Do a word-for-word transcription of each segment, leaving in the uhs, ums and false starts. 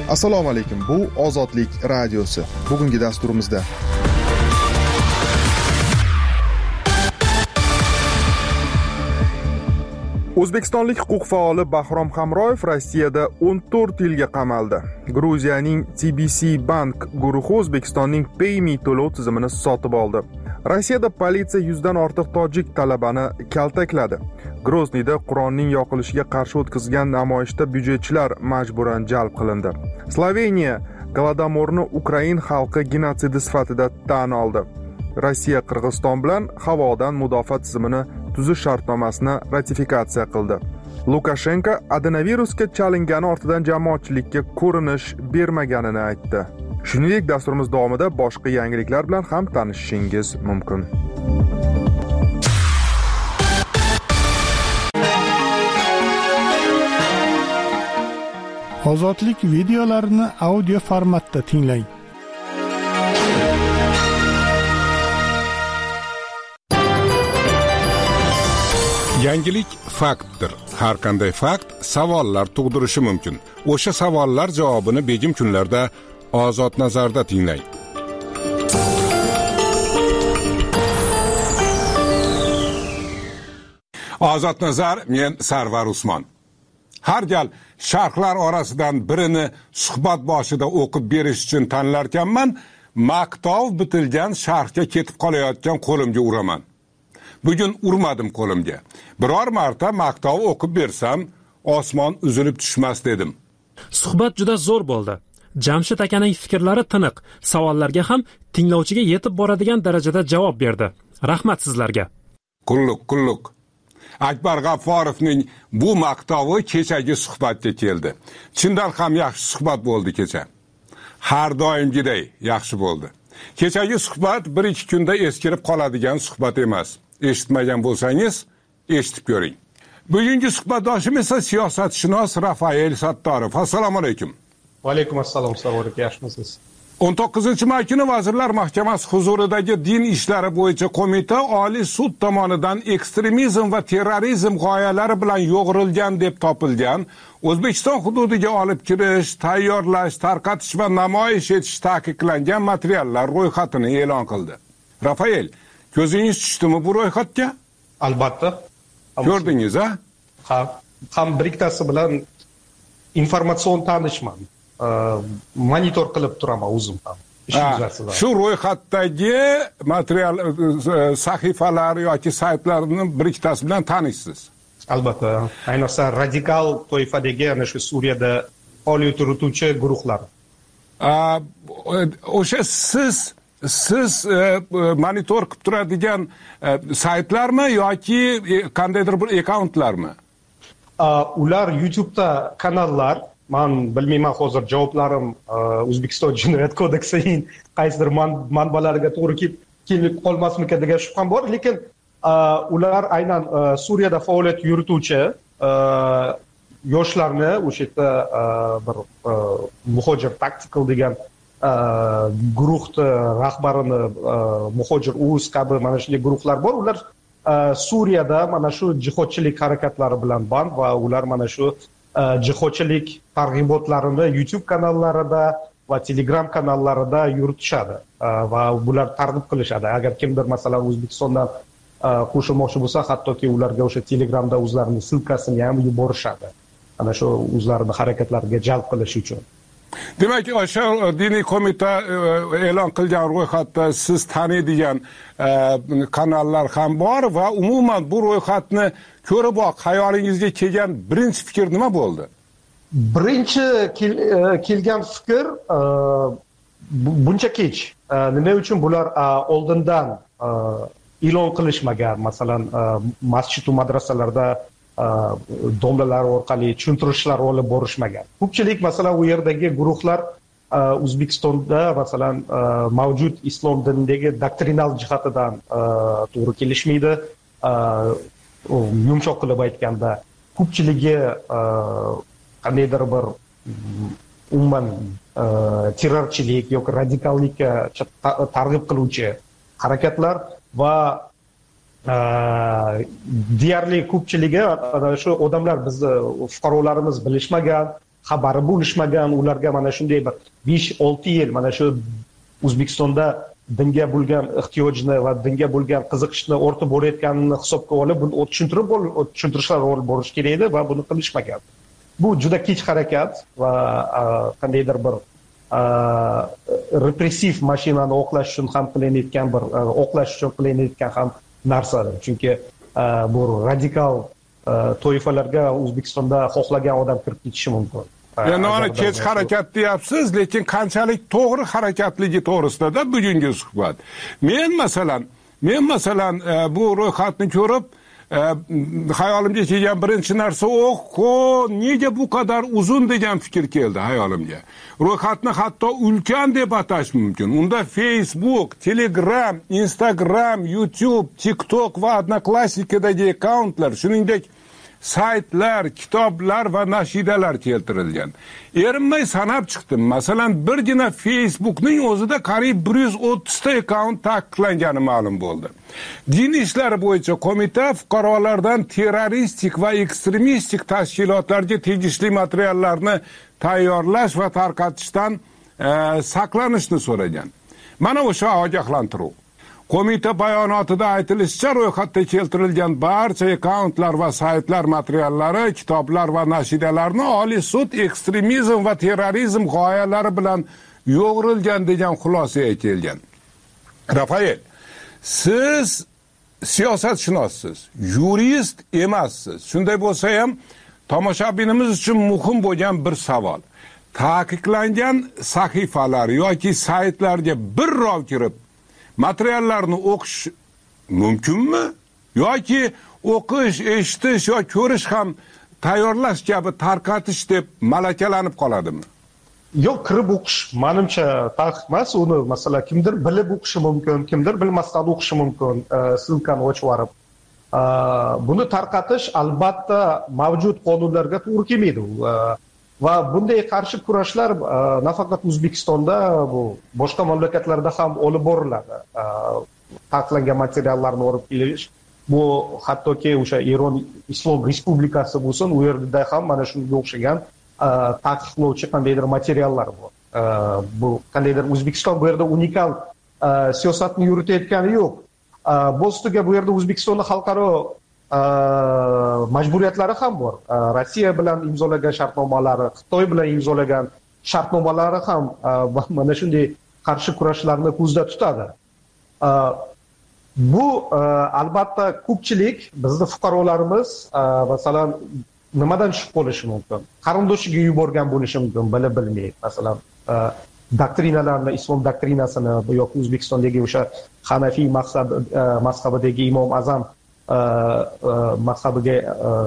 Assalomu alaykum. Bu Ozodlik radiosi. Bugungi dasturimizda O'zbekistonlik huquq faoli Bahrom Hamroyev Rossiyada o'n to'rt yilga qamaldi. Gruziyaning T B C Bank guruhi O'zbekistonning PayMe to'lov tizimini sotib oldi. Rossiyada politsiya yuzdan ortiq tojik talabani kaltakladi. Grozniyda Qur'onning yoqilishiga qarshi o'tkazilgan namoyishda byudjetchilar majburan jalb qilindi. Sloveniya Golodomorni Ukrain xalqi genotsidi sifatida tan oldi. Rossiya Qirg'iziston bilan havodan mudofaa tizimini tuzish shartnomasini ratifikatsiya qildi. Lukashenko adenovirusga chalingani ortidan jamoatchilikka ko'rinish bermaganini aytdi. Shuningdek, dasturimiz davomida boshqa yangiliklar bilan ham tanishishingiz mumkin. Ozodlik videolarini audio formatda tinglang. Yangilik faktdir. Har qanday fakt savollar tug'dirishi mumkin. O'sha savollar javobini begim kunlarda Ozod nazarda tinglang. Ozod nazar, men Sarvar Usmon. Har gal sharhlar orasidan birini suhbat boshida o'qib berish uchun tanlarkanman, maqtov bitilgan sharhga ketib qolayotgan qo'limga uraman. Bugun urmadim qo'limga. Biror marta maqtov o'qib bersam, osmon uzilib tushmas dedim. Suhbat juda zo'r bo'ldi. Jamshid akaning fikrlari tiniq, savollarga ham tinglovchiga yetib boradigan darajada javob berdi. Rahmat sizlarga. Qulluq, qulluq. Akbar G'afforovning bu maqtovi kechagi suhbatga keldi. Chindan ham yaxshi suhbat bo'ldi kecha. Har doimgiday yaxshi bo'ldi. Kechagi suhbat bir ikki kunda eskirib qoladigan suhbat emas. Eshitmagan bo'lsangiz, eshitib ko'ring. Bugungi suhbatdoshim esa siyosatshunos Rafael Sattorov. Assalomu alaykum. Va alaykum assalom, savorik, yaxshimisiz? o'n to'qqizinchi may kuni Vazirlar Mahkamasi huzuridagi Din ishlari bo'yicha qo'mita Oliy sud tomonidan ekstremizm va terrorizm g'oyalari bilan yo'g'rilgan deb topilgan O'zbekiston hududiga olib kirish, tayyorlash, tarqatish va namoyish etish taqiqlangan materiallar ro'yxatini e'lon qildi. Rafael, ko'zingiz tushdimi bu ro'yxatga? Albatta. Ko'rdingiz, ha? Ha, ham bir ikkitasi bilan informatsion tanishman. Monitor qilib turaman o'zim ham. Shu ro'yxatdagi material sahifalar yoki saytlarning bir ikkitasi bilan tanishsiz. Albatta, ayniqsa radikal toifadagi ana shu Suriyada faoliyat yurituvchi guruhlar. O'sha siz siz monitor qilib turadigan saytlarmi yoki qandaydir bir akkauntlarmi? Ular YouTube'da kanallar. Men bilmayman, hozir javoblarim O'zbekiston Jinoyat kodeksining qaysidir manbalariga to'g'ri kelib qolmasmikan degan shubham bor, lekin ular aynan Suriyada faoliyat yurituvchi yoshlarni o'sha yerda bir Muhojir Tactical degan guruhni rahbarini Muhojir Uz kabi mana shunday guruhlar bor. Ular Suriyada mana shu jihodchilik harakatlari bilan band va ular mana shu jihodchilik targ'ibotlarini YouTube kanallarida va Telegram kanallarida yuritishadi va bular targ'ib qilishadi. Agar kimdir masalan O'zbekistondan qo'shilmoqchi bo'lsa, hattoki ularga o'sha Telegramda o'zlarining silkasini ham yuborishadi. Ana shu o'zlarining harakatlariga jalb qilish uchun. Demak, o'sha diniy qo'mita e'lon qilgan ro'yxatda siz taniydigan kanallar ham bor va umuman bu ro'yxatni ko'riboq hayolingizga kelgan birinchi fikr nima bo'ldi? Birinchi kelgan fikr buncha kech. Nima uchun bular oldindan e'lon qilishmagan? Masalan, masjid va madrasalarda domlalar orqali tushuntirishlar olib borishmagan. Ko'pchilik masalan u yerdagi guruhlar O'zbekistonda masalan mavjud islom dinidagi doktrinal jihatidan to'g'ri kelishmaydi. Yumshoq qilib aytganda, ko'pchiligi qandaydir bir umuman terrorchilik yoki radikallikka targ'ib qiluvchi harakatlar va deyarli ko'pchiligi shu odamlar bizni fuqarolarimiz bilishmagan xabari bo'lishmagan, ularga mana shunday bir besh olti yil mana shu O'zbekistonda dinga bo'lgan ehtiyojni va dinga bo'lgan qiziqishni o'rta bo'layotganini hisobga olib, buni tushuntirib tushuntirishlar olib borish kerak edi va buni qilishmagan. Bu juda kech harakat va qandaydir bir repressiv mashinani oqlash uchun ham qilinayotgan bir oqlash uchun qilinayotgan ham narsadir. Chunki bu radikal toifalarga O'zbekistonda xohlagan odam kirib ketishi mumkin. Endi ona kech harakat deyapsiz, lekin qanchalik to'g'ri harakatligi to'g'risida bugungi suhbat. Men masalan, men masalan bu ro'yxatni ko'rib, hayolimga kelgan birinchi narsa, "Oh, nega bu qadar uzun" degan fikr keldi hayolimga. Ro'yxatni hatto ulkan deb atash mumkin. Unda Facebook, Telegram, Instagram, YouTube, TikTok va Odnoklassnikidagi akkauntlar, shuningdek saytlar, kitoblar va nashidalar keltirilgan. Erinmay sanab chiqdim. Masalan, birgina Facebookning o'zida qariyb bir yuz o'ttiz ta akkaunt taqiqlangani ma'lum bo'ldi. Din ishlari bo'yicha qo'mita fuqarolardan terroristik va ekstremistik tashkilotlarga tegishli materiallarni tayyorlash va tarqatishdan e, saqlanishni so'ragan. Mana o'sha ogohlantiruv. Qo'mita bayonotida aytilishicha, ro'yxatda keltirilgan barcha akkauntlar va saytlar materiallari, kitoblar va nashidalarni Oliy sud ekstremizm va terrorizm g'oyalari bilan yo'g'rilgan degan xulosaga kelgan. Rafael, siz siyosatshunossiz, yurist emassiz. Shunday bo'lsa ham, tomoshabinimiz uchun muhim bo'lgan bir savol. Taqiqlangan sahifalar yoki saytlarga bir rov kirib materiallarni o'qish mumkinmi? Yoki o'qish, eshitish yoki ko'rish ham tayyorlash kabi tarqatish deb malakalanib qoladimi? Yo'q, kirib o'qish menimcha taqiq emas. Uni masalan kimdir bilib o'qishi mumkin, kimdir bilmasdan o'qishi mumkin, silkani ochib olib. Buni tarqatish albatta mavjud qonunlarga to'g'ri kelmaydi. Va bunday qarshi kurashlar nafaqat O'zbekistonda, bu boshqa mamlakatlarda ham olib boriladi. Taqiqlangan materiallarni olib kelish, bu hattoki o'sha Eron Islom Respublikasi bo'lsin, u yerda ham mana shunga o'xshagan taqiqlovchi qandaydir materiallar bor. Bu qandaydir O'zbekiston bu yerda unikal siyosatni yuritayotgani yo'q. Bo'stiga bu yerda O'zbekistonning xalqaro majburiyatlari ham bor. Rossiya bilan imzolagan shartnomalari, Xitoy bilan imzolagan shartnomalari ham mana shunday qarshi kurashlarni ko'zda tutadi. Bu albatta ko'pchilik bizning fuqarolarimiz masalan nimadan tushib qolishi mumkin? Qarindoshiga yuborgan bo'lishi mumkin, bilib bilmay. Masalan, doktrinalarni, islom doktrinasini yoki O'zbekistondagi o'sha Hanafiy mazhab mazhabidagi Imom Azam mazhabiga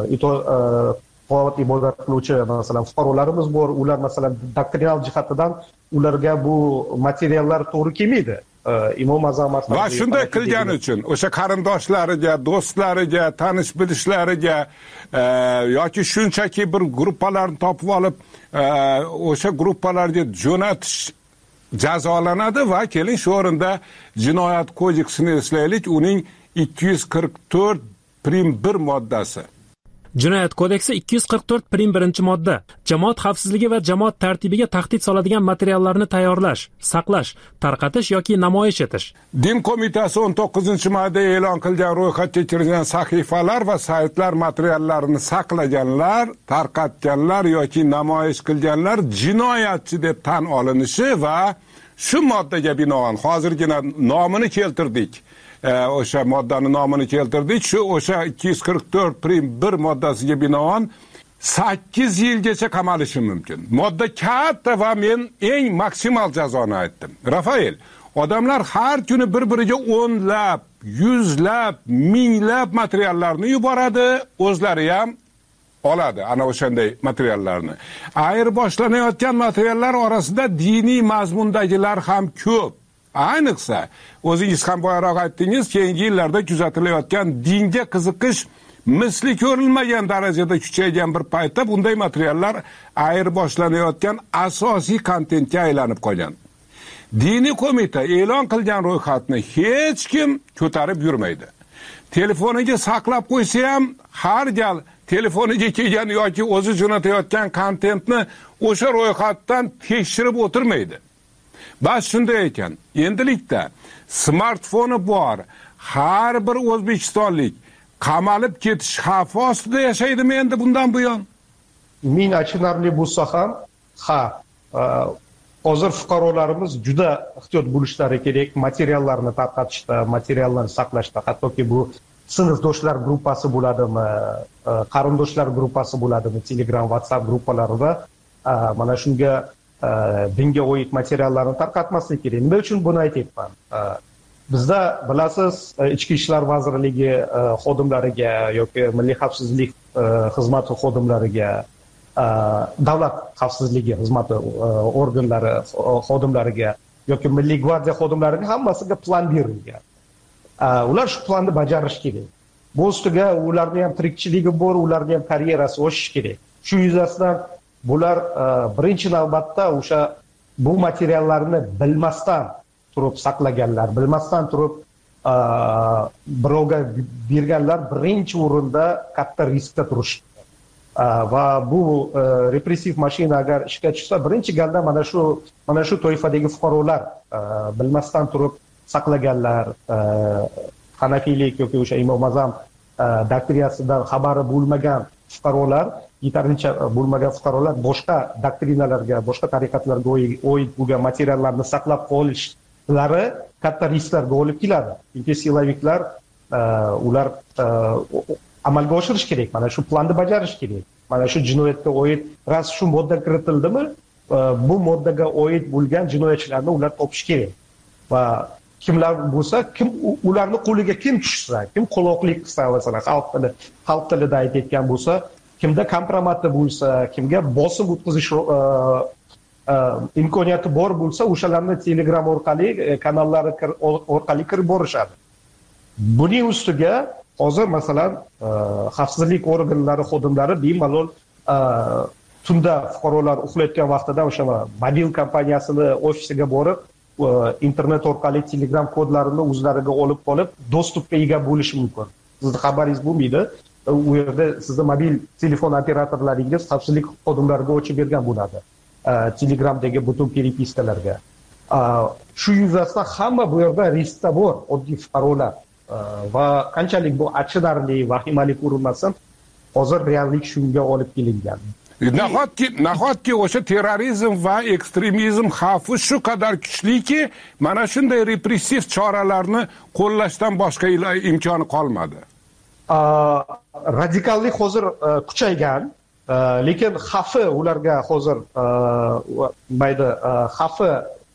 itoat ibodat qiluvchi masalan fuqarolarimiz bor. Ular masalan doktrinal jihatidan ularga bu materiallar to'g'ri kelmaydi. Imom Azam mazhabi va shunday qilgani uchun o'sha qarindoshlariga, do'stlariga, tanish bilishlariga yoki shunchaki bir gruppalarni topib olib o'sha gruppalarga jo'natish jazolanadi va keling shu o'rinda jinoyat kodeksini eslaylik, uning ikki yuz qirq to'rt prim bir moddasi. Jinoyat kodeksi ikki yuz qirq to'rt prim birinchi modda jamoat xavfsizligi va jamoat tartibiga tahdid soladigan materiallarni tayyorlash, saqlash, tarqatish yoki namoyish etish. Din qo'mitasi o'n to'qqizinchi mayda e'lon qilgan ro'yxatga kirilgan sahifalar va saytlar materiallarini saqlaganlar, tarqatganlar yoki namoyish qilganlar jinoyatchi deb tan olinishi va shu moddaga binoan hozirgina nomini keltirdik. O'sha moddani nomini keltirdik. Shu o'sha ikki yuz qirq to'rt prim bir moddasiga binoan sakkiz yilgacha qamalishi mumkin. Modda katta va men eng maksimal jazoni aytdim. Rafael, odamlar har kuni bir-biriga o'nlab, yuzlab, minglab materiallarni yuboradi, o'zlari ham oladi ana o'shanday materiallarni. Ayirboslanayotgan materiallar orasida diniy mazmundagilar ham ko'p. Ayniqsa, o'zingiz ham boyaroq aytdingiz, keyingi yillarda kuzatilayotgan dinga qiziqish misli ko'rilmagan darajada kuchaygan bir paytda bunday materiallar ayirboslanayotgan asosiy kontentga aylanib qolgan. Diniy qo'mita e'lon qilgan ro'yxatni hech kim ko'tarib yurmaydi. Telefoniga saqlab qo'ysa ham har gal telefoniga kelgan yoki o'zi jo'natayotgan kontentni o'sha ro'yxatdan tekshirib o'tirmaydi. Bas shunday ekan, endilikda smartfoni bor har bir o'zbekistonlik qamalib ketish xavfi ostida yashaydimi endi bundan buyon? Ming achinarli bo'lsa ham, ha, hozir fuqarolarimiz juda ehtiyot bo'lishlari kerak, materiallarni tarqatishda, materiallarni saqlashda, hattoki bu sinfdoshlar gruppasi bo'ladimi, qarindoshlar gruppasi bo'ladimi, Telegram, WhatsApp gruppalarida mana shunga dinga oid materiallarni tarqatmaslik kerak. Nima uchun buni aytyapman? Bizda bilasiz, Ichki ishlar vazirligi xodimlariga yoki Milliy xavfsizlik xizmati xodimlariga, davlat xavfsizligi xizmati organlari xodimlariga yoki Milliy gvardiya xodimlariga hammasiga plan berilgan. Ular shu planni bajarish kerak. Bu ustiga ularning ham tirikchiligi bor, ularning ham karyerasi o'sishi kerak. Shu yuzasidan bular birinchi navbatda o'sha bu materiallarni bilmasdan turib saqlaganlar, bilmasdan turib birovga berganlar birinchi o'rinda katta riskda turishdi. Va bu repressiv mashina agar ishga tushsa, birinchi galda mana shu mana shu toifadagi fuqarolar bilmasdan turib saqlaganlar, hanafiylik yoki o'sha Imom Azam doktrинasidan xabari bo'lmagan fuqarolar, yetarlicha bo'lmagan fuqarolar boshqa doktrinalarga, boshqa tariqatlarga oid bo'lgan materiallarni saqlab qolishlari katta risklarga olib keladi. Chunki siloviklar ular amalga oshirish kerak, mana shu planni bajarish kerak. Mana shu jinoyatga oid ras shu modda kiritildimi, bu moddaga oid bo'lgan jinoyatchilarni ular topish kerak. Va kimlar bo'lsa, kim ularni qo'liga kim tushsa, kim qo'loqlik qilsa, masalan, xalq tili, xalq tilida aytayotgan bo'lsa, kimda kompromati bo'lsa, kimga bosim o'tkazish imkoniyati bor bo'lsa, o'shalarni Telegram orqali, kanallari orqali kirib borishadi. Buning ustiga hozir masalan xavfsizlik organlari xodimlari bemalol tunda fuqarolar uxlayotgan vaqtida o'sha mobil kompaniyasini ofisiga borib, internet orqali Telegram kodlarini o'zlariga olib qolib, dostupga ega bo'lishi mumkin. Sizning xabaringiz bo'lmaydi. U yerda sizning mobil telefon operatorlaringiz xavfsizlik xodimlariga ochib bergan bo'ladi. Telegramdagi butun peripiskalarga. Shu yuzasidan hamma bu yerda riskda bor, oddiy fuqarolar. Va qanchalik bu achinarli, vahimali ko'rinmasin, hozir reallik shunga olib kelingan. Nahotki, nahotki o'sha terrorizm va ekstremizm xavfi shu qadar kuchliki, mana shunday repressiv choralarni qo'llashdan boshqa imkoni qolmadi. Radikallik hozir kuchaygan, lekin xavfi ularga hozir mayda xavfi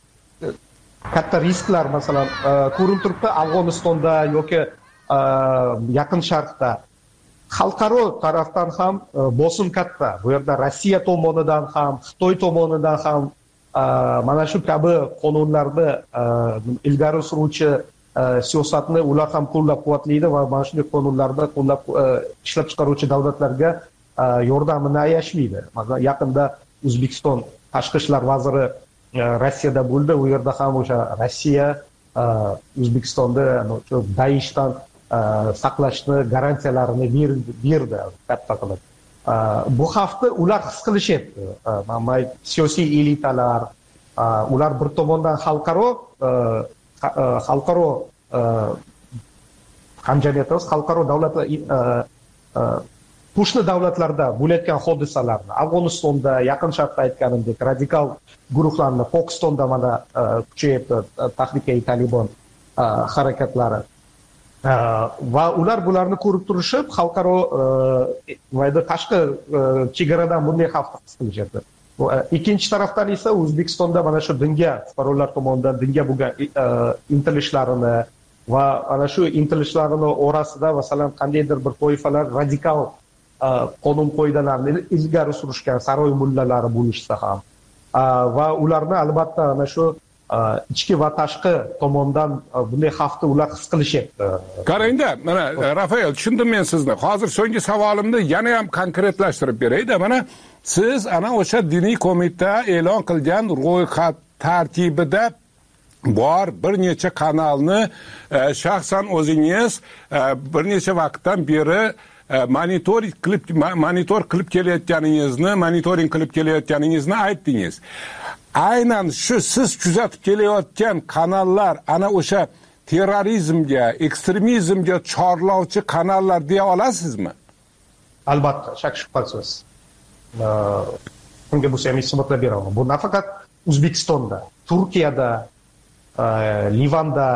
katta risklar masalan ko'rinib turibdi Afg'onistonda yoki Yaqin Sharqda. Xalqaro tarafdan ham bosim katta. Bu yerda Rossiya tomonidan ham, Xitoy tomonidan ham mana shu kabi qonunlarni ilgari suruvchi siyosatni ular ham qo'llab-quvvatlaydi va mana shunday qonunlarni qo'llab ishlab chiqaruvchi davlatlarga yordamini ayashmaydi. Masalan, yaqinda O'zbekiston tashqi ishlar vaziri Rossiyada bo'ldi. U yerda ham o'sha Rossiya O'zbekistonda Daeshdan saqlashni garantiyalarini berdi katta qilib. Bu xavfni ular his qilishyapti. Mana siyosiy elitalar, ular bir tomondan xalqaro xalqaro hamjamiyatimiz, xalqaro davlatlar, qo'shni davlatlarda bo'layotgan hodisalarni, Afg'onistonda, Yaqin Sharqda aytganimdek, radikal guruhlarni, Pokistonda mana kuchayapti Tahriki Taliban harakatlari. Va ular bularni ko'rib turishib, xalqaro mayda tashqi chegaradan bunday xavfni his qilishyapti. Ikkinchi tarafdan esa O'zbekistonda mana shu dinga, fuqarolar tomonidan dinga bo'lgan intilishlarini va ana shu intilishlarini orasida masalan qandaydir bir toifalar radikal qonun qoidalarni ilgari surishgan saroy mullalari bo'lishsa ham va ularni albatta ana shu ichki va tashqi tomondan bunday xavfni ular his qilishyapti. Qarangda, mana Rafael, tushundim men sizni. Hozir so'nggi savolimni yana ham konkretlashtirib beray-da. Mana siz ana o'sha diniy qo'mita e'lon qilgan ro'yxat tartibida bor bir necha kanalni shaxsan o'zingiz bir necha vaqtdan beri monitoring qilib monitor qilib kelayotganingizni, monitoring qilib kelayotganingizni aytdingiz. Aynan shu siz kuzatib kelayotgan kanallar ana o'sha terrorizmga, ekstremizmga chorlovchi kanallar deya olasizmi? Albatta, shak shubhasiz. Bunga bu ham isbotlab beraman. Bu nafaqat O'zbekistonda, Turkiyada, Livanda,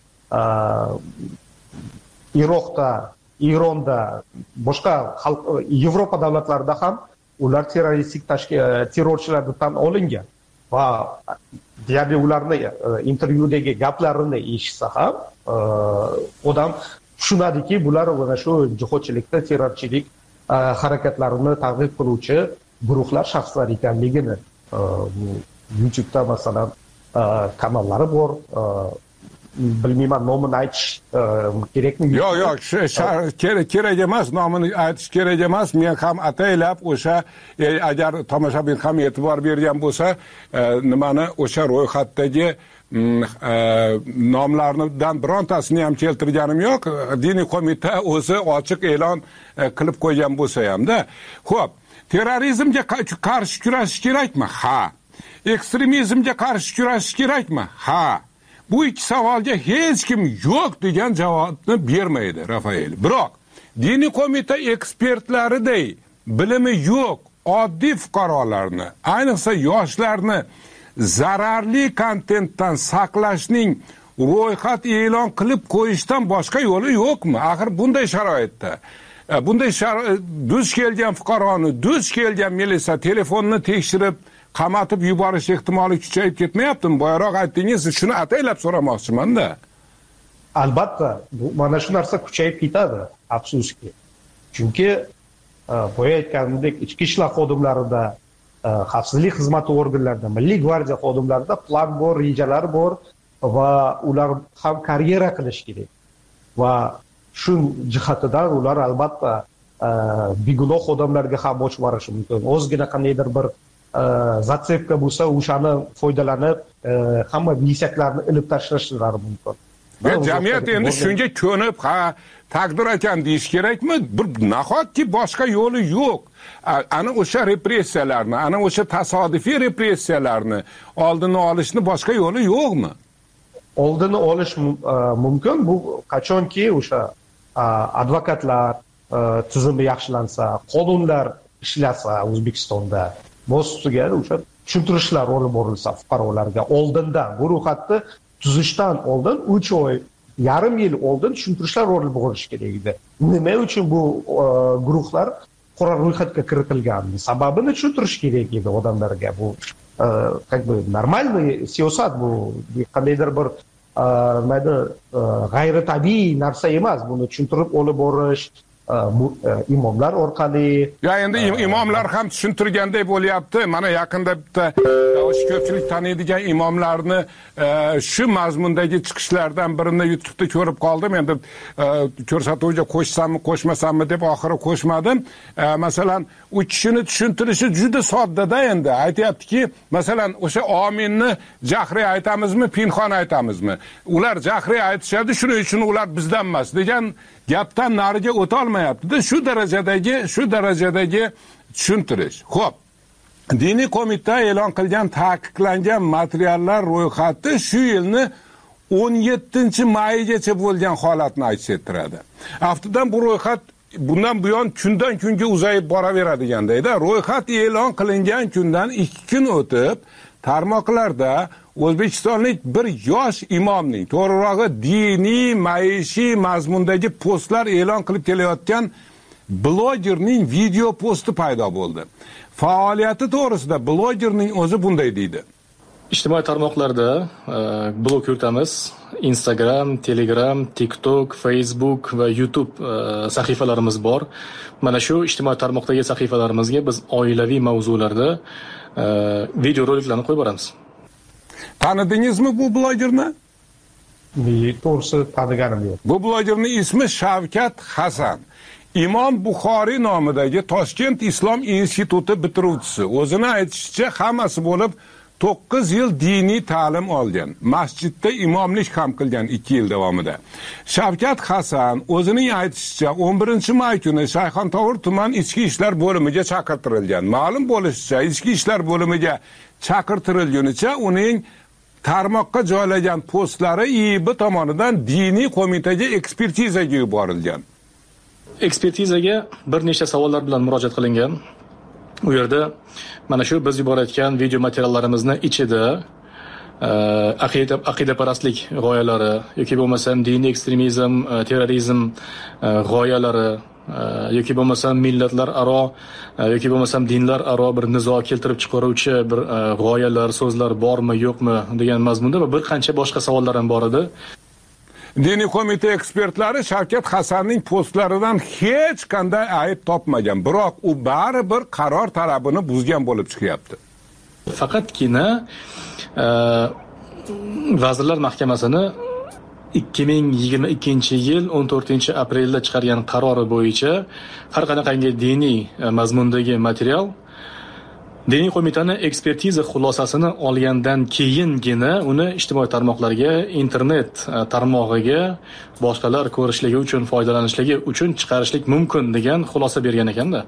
Iroqda, Eronda, boshqa Yevropa davlatlarida ham ular terroristik terrorchilardan tan olingan va deyarli ularni intervyudagi gaplarini eshitsa ham odam tushunadiki, bular mana shu jihodchilikda terrorchilik harakatlarini targ'ib qiluvchi guruhlar, shaxslar ekanligini. YouTube'da masalan kanallari bor, bilmayman nomini aytish kerakmi? Yo'q, yo'q, kerak emas, nomini aytish kerak emas. Men ham ataylab o'sha agar tomoshabin ham e'tibor bergan bo'lsa, nimani o'sha ro'yxatdagi nomlardan birontasini ham keltirganim yo'q. Diniy qo'mita o'zi ochiq e'lon qilib qo'ygan bo'lsa hamda. Xo'p, terrorizmga qarshi kurashish kerakmi? Ha. Ekstremizmga qarshi kurashish kerakmi? Ha. Bu ikki savolga hech kim yo'q degan javobni bermaydi Rafael. Biroq diniy qo'mita ekspertlariday bilimi yo'q oddiy fuqarolarni, ayniqsa yoshlarni zararli kontentdan saqlashning ro'yxat e'lon qilib qo'yishdan boshqa yo'li yo'qmi? Axir bunday sharoitda bunday duch kelgan fuqaroni, duch kelgan militsiya telefonni tekshirib qamatib yuborish ehtimoli kuchayib ketmayaptimi? Boyaroq aytdingiz, shuni ataylab so'ramoqchiman-da. Albatta, mana shu narsa kuchayib ketadi, afsuski. Chunki boya aytganimdek, ichki ishlar xodimlarida, xavfsizlik xizmati organlarida, Milliy gvardiya xodimlarida plan bor, rejalar bor va ular ham karyera qilish kerak. Va shu jihatidan ular albatta begunoh odamlarga ham och borishi mumkin. O'zgina qandaydir bir zatsepka bo'lsa, o'shani foydalanib hamma milisiyalarni ilib tashlashlari mumkin. Va jamiyat endi shunga ko'nib, ha, taqdir ekan deyish kerakmi? Bir nahotki boshqa yo'li yo'q. Ana o'sha repressiyalarni, ana o'sha tasodifiy repressiyalarni oldini olishni boshqa yo'li yo'qmi? Oldini olish mumkin. Bu qachonki o'sha advokatlar tizimi yaxshilansa, qonunlar ishlasa O'zbekistonda, bostiga o'sha tushuntirishlar olib borilsa fuqarolarga oldindan, bu ro'yxatni tuzishdan oldin uch oy, yarim yil oldin tushuntirishlar olib borilishi kerak edi. Nima uchun bu guruhlar qora ro'yxatga kiritilgani, sababini tushuntirish kerak edi odamlarga. Bu как бы нормальный siyosat, bu qandaydir bir mayda g'ayritabiiy narsa emas. Buni tushuntirib olib borish imomlar orqali. Ya endi imomlar ham tushuntirgandek bo'lyapti. Mana yaqinda bitta o'sha ko'pchilik taniydigan imomlarni shu mazmundagi chiqishlardan birini YouTube'da ko'rib qoldim. Endi ko'rsatuvga qo'shsammi, qo'shmasammi deb oxiri qo'shmadim. Masalan, u kishini tushuntirishi juda sodda-da endi. Aytayaptiki, masalan, o'sha ominni jahriy aytamizmi, pinxon aytamizmi? Ular jahriy aytishadi, shuning uchun ular bizdan emas degan gapdan nariga o'ta olmayapti-da. Shu darajadagi, shu darajadagi tushuntirish. Xo'p. Diniy qo'mita e'lon qilgan taqiqlangan materiallar ro'yxati shu yilni o'n yettinchi maygacha bo'lgan holatni aks ettiradi. Aftidan bu ro'yxat bundan buyon kundan kunga uzayib boraveradigan-da. Ro'yxat e'lon qilingan kundan ikki kun o'tib, tarmoqlarda O'zbekistonlik bir yosh imomning, to'g'rirog'i diniy, maishiy mazmundagi postlar e'lon qilib kelayotgan blogerning video posti paydo bo'ldi. Faoliyati to'g'risida blogerning o'zi bunday deydi. Ijtimoiy tarmoqlarda blog yuritamiz. Instagram, Telegram, TikTok, Facebook va YouTube sahifalarimiz bor. Mana shu ijtimoiy tarmoqdagi sahifalarimizga biz oilaviy mavzularda video roliklarni qo'yib boramiz. Tanidingizmi bu blogerni? To'g'risi taniganim yo'q. Bu blogerning ismi Shavkat Hasan. Imom Buxoriy nomidagi Toshkent Islom instituti bitiruvchisi. O'zini aytishicha hammasi bo'lib to'qqiz yil diniy ta'lim olgan, masjidda imomlik ham qilgan ikki yil davomida. Shavkat Hasan o'zining aytishicha o'n birinchi may kuni Shayxontohur tuman ichki ishlar bo'limiga chaqirtirilgan. Ma'lum bo'lishicha, ichki ishlar bo'limiga chaqirtirilgunicha uning tarmoqqa joylagan postlari I I B tomonidan diniy qo'mitaga ekspertizaga yuborilgan. Ekspertizaga bir nechta savollar bilan murojaat qilingan. U yerda mana shu biz yuborayotgan video materiallarimizni ichida aqida aqidaparastlik g'oyalari yoki bo'lmasam diniy ekstremizm, terrorizm g'oyalari yoki bo'lmasam millatlar aro yoki bo'lmasam dinlar aro bir nizo keltirib chiqaruvchi bir g'oyalar, so'zlar bormi, yo'qmi degan mazmunda va bir qancha boshqa savollar ham bor edi. Diniy qo'mita ekspertlari Shavkat Hasanning postlaridan hech qanday ayb topmagan, biroq u baribir qaror talabini buzgan bo'lib chiqyapti. Faqatgina Vazirlar Mahkamasini ikki ming yigirma ikkinchi yil o'n to'rtinchi aprelda chiqargan qarori bo'yicha har qanaqangi diniy mazmundagi material Diniy qo'mitani ekspertiza xulosasini olgandan keyingina uni ijtimoiy tarmoqlarga, internet tarmog'iga boshqalar ko'rishligi uchun, foydalanishligi uchun chiqarishlik mumkin degan xulosa bergan ekanda.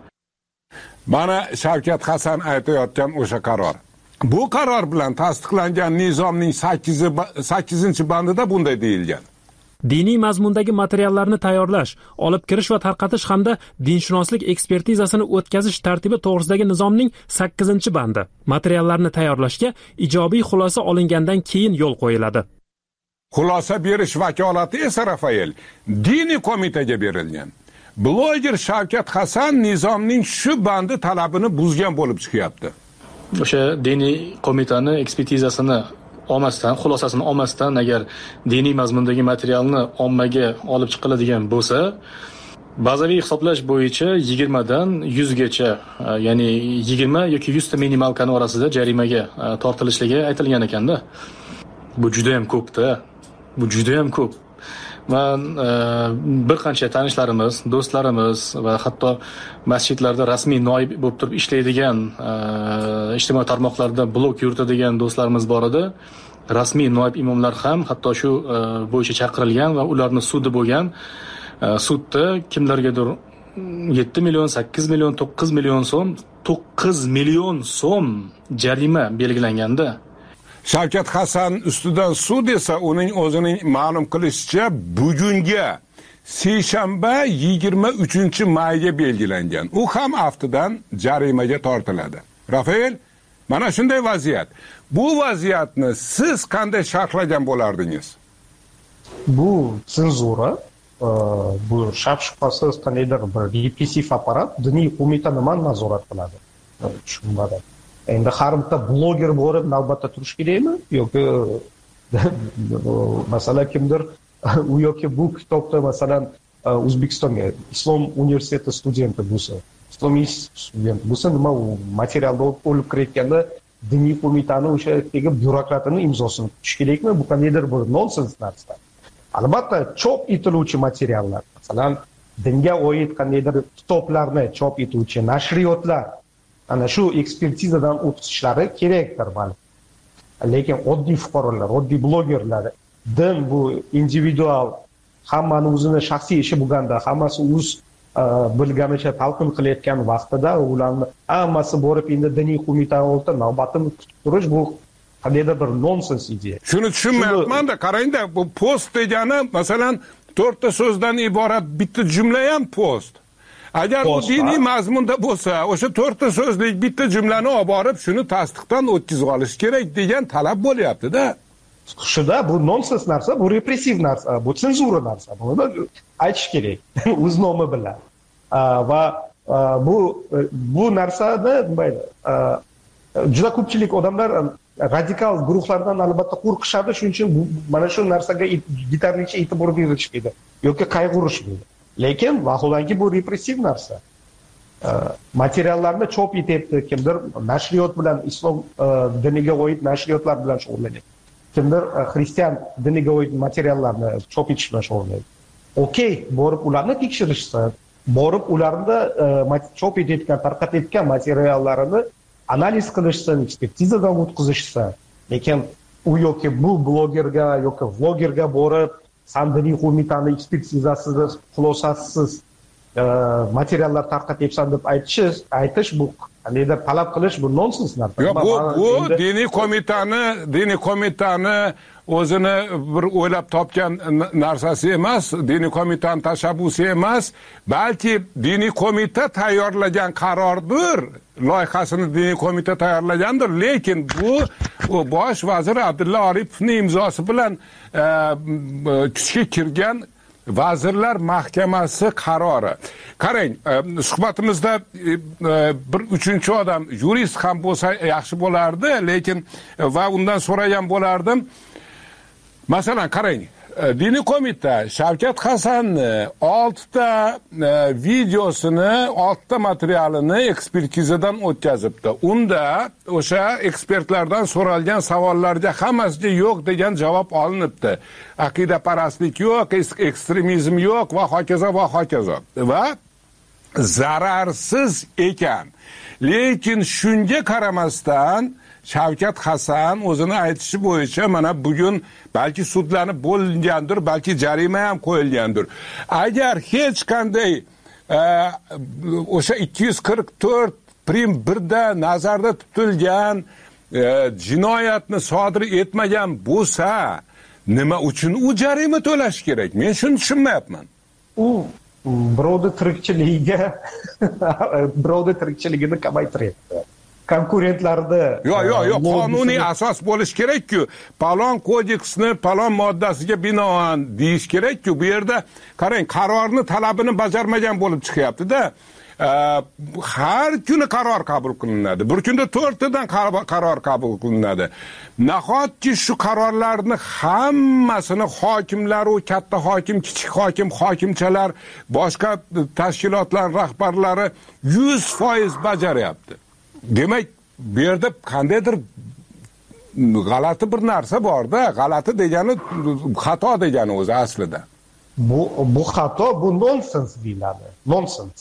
Mana Shavkat Hasan aytayotgan o'sha qaror. Bu qaror bilan tasdiqlangan nizomning sakkizinchi bandida bunday deyilgan. Diniy mazmundagi materiallarni tayyorlash, olib kirish va tarqatish hamda dinshunoslik ekspertizasini o'tkazish tartibi to'g'risidagi nizomning sakkizinchi bandi. Materiallarni tayyorlashga ijobiy xulosa olingandan keyin yo'l qo'yiladi. Xulosa berish vakolati esa Rafael diniy qo'mitaga berilgan. Bloger Shavkat Hasan nizomning shu bandi talabini buzgan bo'lib chiqyapti. O'sha diniy qo'mitani ekspertizasini olmasdan, xulosasini olmasdan agar diniy mazmundagi materialni ommaga olib chiqiladigan bo'lsa, bazaviy hisoblash bo'yicha yigirma dan yuz gacha, ya'ni yigirma yoki yuz ta minimalkani orasida jarimaga tortilishligi aytilgan ekanda. Bu juda ham ko'p-da. Bu juda ham ko'p. Men bir qancha tanishlarimiz, do'stlarimiz va hatto masjidlarda rasmiy noib bo'lib turib ishlaydigan, ijtimoiy tarmoqlarda blog yuritadigan do'stlarimiz bor edi. Rasmiy noib imomlar ham hatto shu bo'yicha chaqirilgan va ularning sudi bo'lgan. Sudda kimlargadir yetti million, sakkiz million, to'qqiz million so'm, to'qqiz million so'm jarima belgilanganda. Shavkat Hasan ustidan sud esa uning o'zining ma'lum qilishicha bugunga seshanba yigirma uchinchi mayga belgilangan. U ham aftidan jarimaga tortiladi. Rafael, mana shunday vaziyat. Bu vaziyatni siz qanday sharhlagan bo'lardingiz? Bu senzura, bu shak shubhasiz qandaydir bir repressiv apparat diniy qo'mita nimani nazorat qiladi? Tushunmadim. Endi har bitta bloger borib navbatda turish kerakmi yoki masalan kimdir u yoki bu kitobda masalan O'zbekistonga Islom universiteti studenti bo'lsa, islomiy student bo'lsa, nima u materialda olib kirayotganda diniy qo'mitani o'sha yerdagi byurokratini imzosini kutish kerakmi? Bu qandaydir bir nonsens narsa. Albatta chop etiluvchi materiallar, masalan dinga oid qandaydir kitoblarni chop etuvchi nashriyotlar ana shu ekspertizadan o'tishlari kerakdir balki. Lekin oddiy fuqarolar, oddiy blogerlar din bu individual hammani o'zini shaxsiy ishi bo'lganda, hammasi o'z bilganicha talqin qilayotgan vaqtida ularni hammasi borib endi diniy qo'mitani oldida navbatini kutib turish bu qandaydir bir nonsens ideya. Shuni tushunmayapman-da, qarangda, bu post degani masalan to'rtta so'zdan iborat bitta jumla ham post. Agar u diniy mazmunda bo'lsa, o'sha to'rtta so'zlik bitta jumlani olib borib, shuni tasdiqdan o'tkazib olish kerak degan talab bo'lyapti-da. Shuda bu nonsens narsa, bu repressiv narsa, bu senzura narsa. Buni aytish kerak o'z nomi bilan. Va bu bu narsani juda ko'pchilik odamlar radikal guruhlardan albatta qo'rqishadi, shuning uchun mana shu narsaga yetarlicha e'tibor berishmaydi yoki qayg'urishmaydi. Lekin vaholanki bu repressiv narsa. Materiallarni chop etyapti, kimdir nashriyot bilan islom diniga oid nashriyotlar bilan shug'ullanadi. Kimdir xristian diniga oid materiallarni chop etish bilan shug'ullanadi. Okey, borib ularni tekshirishsa, borib ularni chop etayotgan, tarqatayotgan materiallarini analiz qilishsin, ekspertizadan o'tkazishsin. Lekin u yoki bu blogerga yoki vlogerga borib, Sandiniy qo'mitani ekspertizasida xulosasiz materiallar tarqatyapsan deb aytish, aytish bu qandaydir talab qilish bu nonsens narsa. Yo'q, bu bu diniy qo'mitani, diniy qo'mitani o'zini bir o'ylab topgan narsasi emas, diniy qo'mitani tashabbusi emas, balki diniy qo'mita tayyorlagan qarordir. Loyihasini diniy qo'mita tayyorlagandir, lekin bu bosh vazir Abdulla Oripovning imzosi bilan kuchga kirgan Vazirlar Mahkamasi qarori. Qarang, suhbatimizda bir uchinchi odam yurist ham bo'lsa yaxshi bo'lardi, lekin va undan so'ragan bo'lardim. Masalan, qarang, diniy qo'mita Shavkat Hasanni oltita videosini, oltita materialini ekspertizadan o'tkazibdi. Unda o'sha ekspertlardan so'ralgan savollarga hammasiga yo'q degan javob olinibdi. Aqidaparastlik yo'q, ekstremizm yo'q va hokazo va hokazo. Va zararsiz ekan. Lekin shunga qaramasdan Shavkat Hasan o'zini aytishi bo'yicha mana bugun balki sudlanib bo'lingandir, balki jarima ham qo'yilgandir. Agar hech qanday o'sha ikki yuz qirq to'rt prim birda nazarda tutilgan jinoyatni sodir etmagan bo'lsa, nima uchun u jarima to'lash kerak? Men shuni tushunmayapman. U birovni tirikchiligiga birovni tirikchiligini kamaytiryapti. Konkurentlarda yo'q yo'q yo'q qonuniy asos bo'lish kerak-ku. Palon kodeksni palon moddasiga binoan deyish kerak-ku. Bu yerda qarang, qarorni talabini bajarmagan bo'lib chiqyapti-da. Har kuni qaror qabul qilinadi. Bir kunda to'rttadan qaror qabul qilinadi. Nahotki shu qarorlarni hammasini hokimlar, u katta hokim, kichik hokim, hokimchalar, boshqa tashkilotlar rahbarlari yuz foiz bajaryapti. Demak, bu yerda qandaydir g'alati bir narsa bor-da. G'alati degani xato degani o'zi aslida. Bu bu xato, bu nonsens deyiladi. Nonsens.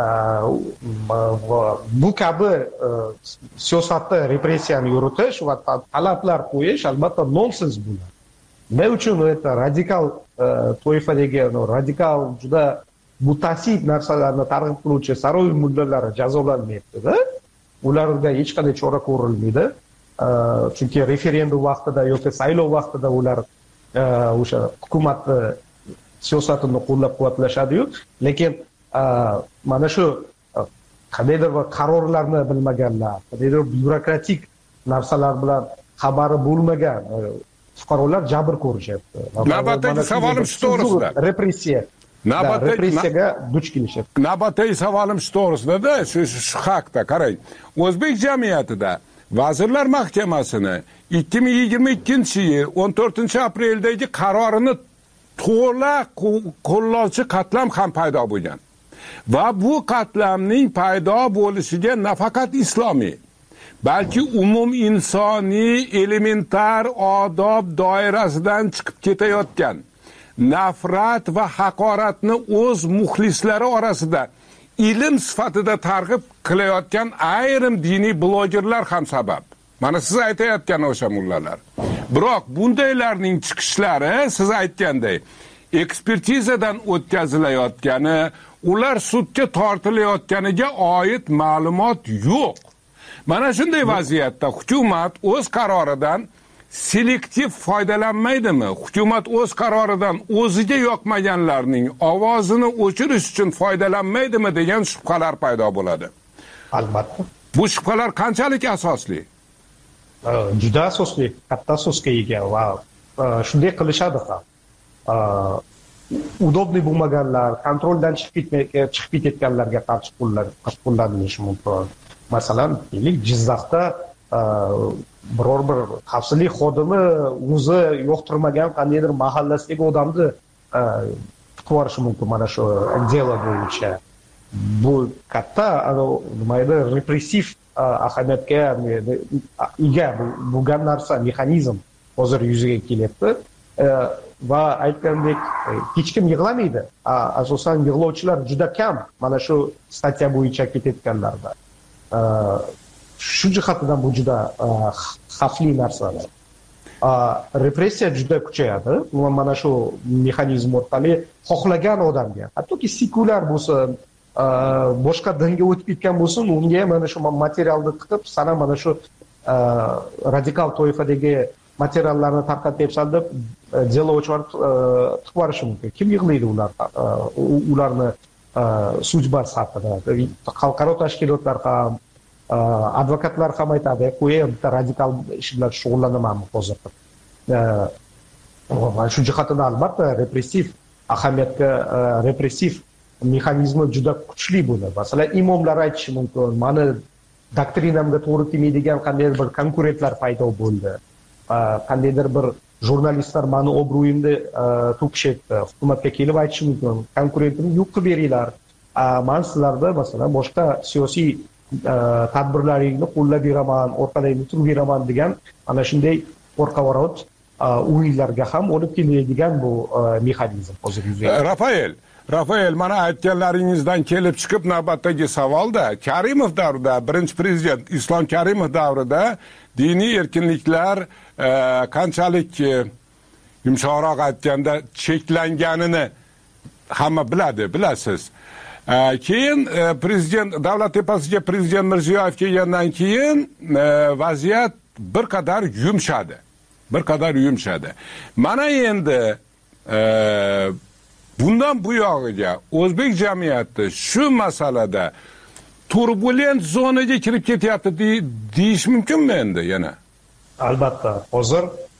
Bu kabi siyosatda repressiyani yuritish va talablar qo'yish albatta nonsens bo'ladi. Nima uchun это radikal toifadagi, radikal juda mutasid narsalarni targ'ib qiluvchi saroy mullalari jazolanmayapti-da. Ularga hech qanday chora ko'rilmaydi. Chunki referendum vaqtida yoki saylov vaqtida ular o'sha hukumatni siyosatini qo'llab-quvvatlashadi-yu, lekin mana shu qandaydir qarorlarni bilmaganlar, qandaydir byurokratik narsalar bilan xabari bo'lmagan fuqarolar jabr ko'rishyapti. Navbatdagi savolim shu to'g'risida. Repressiya. Repressiyaga duch kelishyapti. Navbatdagi savolim shu to'g'risida, shu shu haqda qarang. O'zbek jamiyatida Vazirlar Mahkamasini ikki ming yigirma ikkinchi yil o'n to'rtinchi apreldagi qarorini to'liq qo'llovchi qatlam ham paydo bo'lgan. Va bu qatlamning paydo bo'lishiga nafaqat islomiy, balki umum insoniy elementar odob doirasidan chiqib ketayotgan nafrat va haqoratni o'z muxlislari orasida ilm sifatida targ'ib qilayotgan ayrim diniy blogerlar ham sabab. Mana siz aytayotgan o'sha mullalar. Biroq bundaylarning chiqishlari siz aytganday ekspertizadan o'tkazilayotgani, ular sudga tortilayotganiga oid ma'lumot yo'q. Mana shunday vaziyatda hukumat o'z qaroridan selektiv foydalanmaydimi? Hukumat o'z qaroridan o'ziga yoqmaganlarning ovozini o'chirish uchun foydalanmaydimi degan shubhalar paydo bo'ladi. Albatta. Bu shubhalar qanchalik asosli? Juda asosli, katta asosga ega va shunday qilishadi ham. Udobli bo'lmaganlar, kontroldan chiqib chiqib ketganlarga qarshi qo'llanilishi mumkin. Masalan, deylik, Jizzaxda biror bir xavfsizlik xodimi o'zi yo'qtirmagan qandaydir mahallasidagi odamni tutib olishi mumkin mana shu delo bo'yicha. Bu katta, nima edi, repressiv ahamiyatga ega bo'lgan narsa, mexanizm hozir yuzaga kelyapti. Va aytgandek, hech kim yig'lamaydi. Asosan yig'lovchilar juda kam mana shu statya bo'yicha ketayotganlarda. shu jihatdan bu juda xavfli narsalar. Repressiya juda kuchayadi va mana shu mexanizm orqali xohlagan odamga, hattoki sekulyar bo'lsin, boshqa dinga o'tib ketgan bo'lsin, unga mana shu materialni tiqib, sana mana shu radikal toifadagi materiallarni tarqatyapsan deb delo ochib tiqib yuborishi mumkin. Kim yig'laydi ular ularni sudba safida? Xalqaro tashkilotlar ham, advokatlar ham aytadi, qo'y bitta radikal ish bilan shug'ullanaman hozir. Mana shu jihatdan albatta repressiv ahamiyatga repressiv mexanizmi juda kuchli bo'ladi. Masalan, imomlar aytishi mumkin, mani doktrinamga to'g'ri kelmaydigan qandaydir bir konkurentlar paydo bo'ldi. Qandaydir bir jurnalistlar mani obro'yimni to'kishyapti. Hukumatga kelib aytishi mumkin, konkurentimni yo'q qilib beringlar. Men sizlarda masalan boshqa siyosiy tadbirlaringni qo'llab beraman, orqalaringni turib beraman degan ana shunday orqavarot o'yinlarga ham olib keladigan bu mexanizm hozir yuzaga. Rafael Rafael, mana aytganlaringizdan kelib chiqib navbatdagi savolda Karimov davrida, birinchi prezident Islom Karimov davrida diniy erkinliklar qanchalik yumshoqroq aytganda cheklanganini hamma biladi, bilasiz. Keyin prezident davlat tepasiga prezident Mirziyoyev kelgandan keyin vaziyat bir qadar yumshadi. Bir qadar yumshadi. Mana endi bundan bu yog'iga o'zbek jamiyati shu masalada turbulent zonaga kirib ketyapti deyish mumkinmi endi yana? Albatta, hozir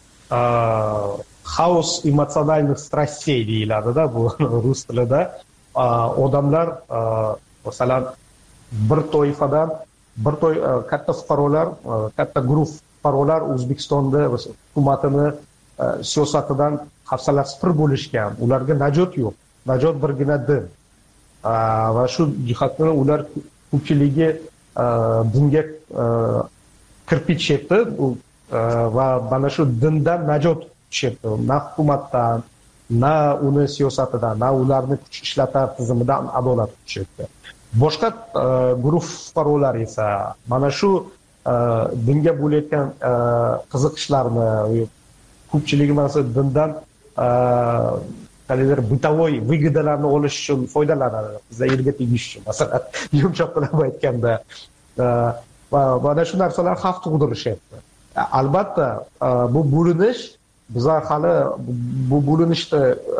xaos emotsionalных страстей deyiladi-da bu rus tilida. Odamlar masalan bir toifadan bir toy katta fuqarolar, katta guruh fuqarolar O'zbekistonda hukumatini siyosatidan hafsalasi pir bo'lishgan. Ularga najot yo'q. Najot birgina din. Va shu jihatdan ular ko'pchiligi dinga kirpitishyapti va mana shu dindan najot tushyapti. Na hukumatdan, na uni siyosatidan, na ularni kuch ishlatar tizimidan adolat tushyapti. Boshqa guruh fuqarolar esa mana shu dinga bo'layotgan qiziqishlarni ko'pchiligi mana dindan qandaydir bытовой выгоdalarni olish uchun foydalanadi. Bizlar yerga tegish uchun, masalan, yumshoq qilib aytganda, va mana shu narsalar xavf tug'dirishyapti. Albatta, bu bo'linish bizlar hali bu bo'linishda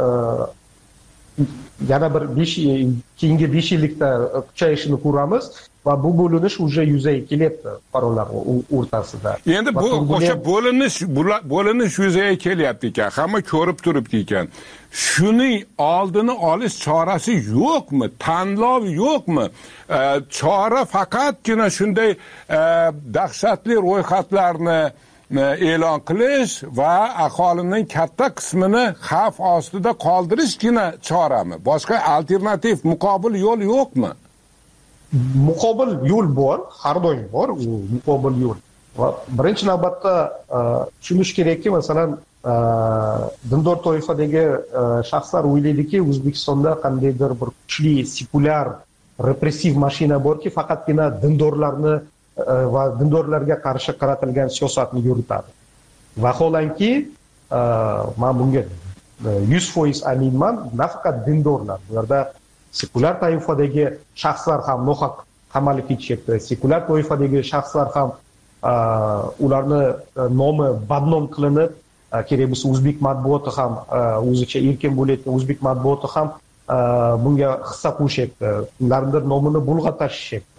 yana bir besh keyingi besh yillikda kuchayishini ko'ramiz va bu bo'linish уже yuzaga kelyapti fuqarolar o'rtasida. Endi bu o'sha bo'linish bo'linish yuzaga kelyapti ekan, hamma ko'rib turibdi ekan. Shuning oldini olish chorasi yo'qmi? Tanlov yo'qmi? Chora faqatgina shunday dahshatli ro'yxatlarni e'lon qilish va aholining katta qismini xavf ostida qoldirishgina chorami? Boshqa alternativ muqobil yo'l yo'qmi? Muqobil yo'l bor, har doim bor u muqobil yo'l. Va birinchi navbatda tushunish kerakki, masalan, dindor toifadagi shaxslar o'ylaydiki, O'zbekistonda qandaydir bir kuchli sekulyar repressiv mashina borki, faqatgina dindorlarni va dindorlarga qarshi qaratilgan siyosatni yuritadi. Vaholanki, men bunga yuz foiz aminman, nafaqat dindorlar, bularda sekulyar toifadagi shaxslar ham nohaq qamalib ketishyapti. Sekulyar toifadagi shaxslar ham ularni nomi badnom qilinib, kerak bo'lsa o'zbek matbuoti ham, o'zicha erkin bo'layotgan o'zbek matbuoti ham bunga hissa qo'shyapti. Ularning nomini bulg'atashyapti.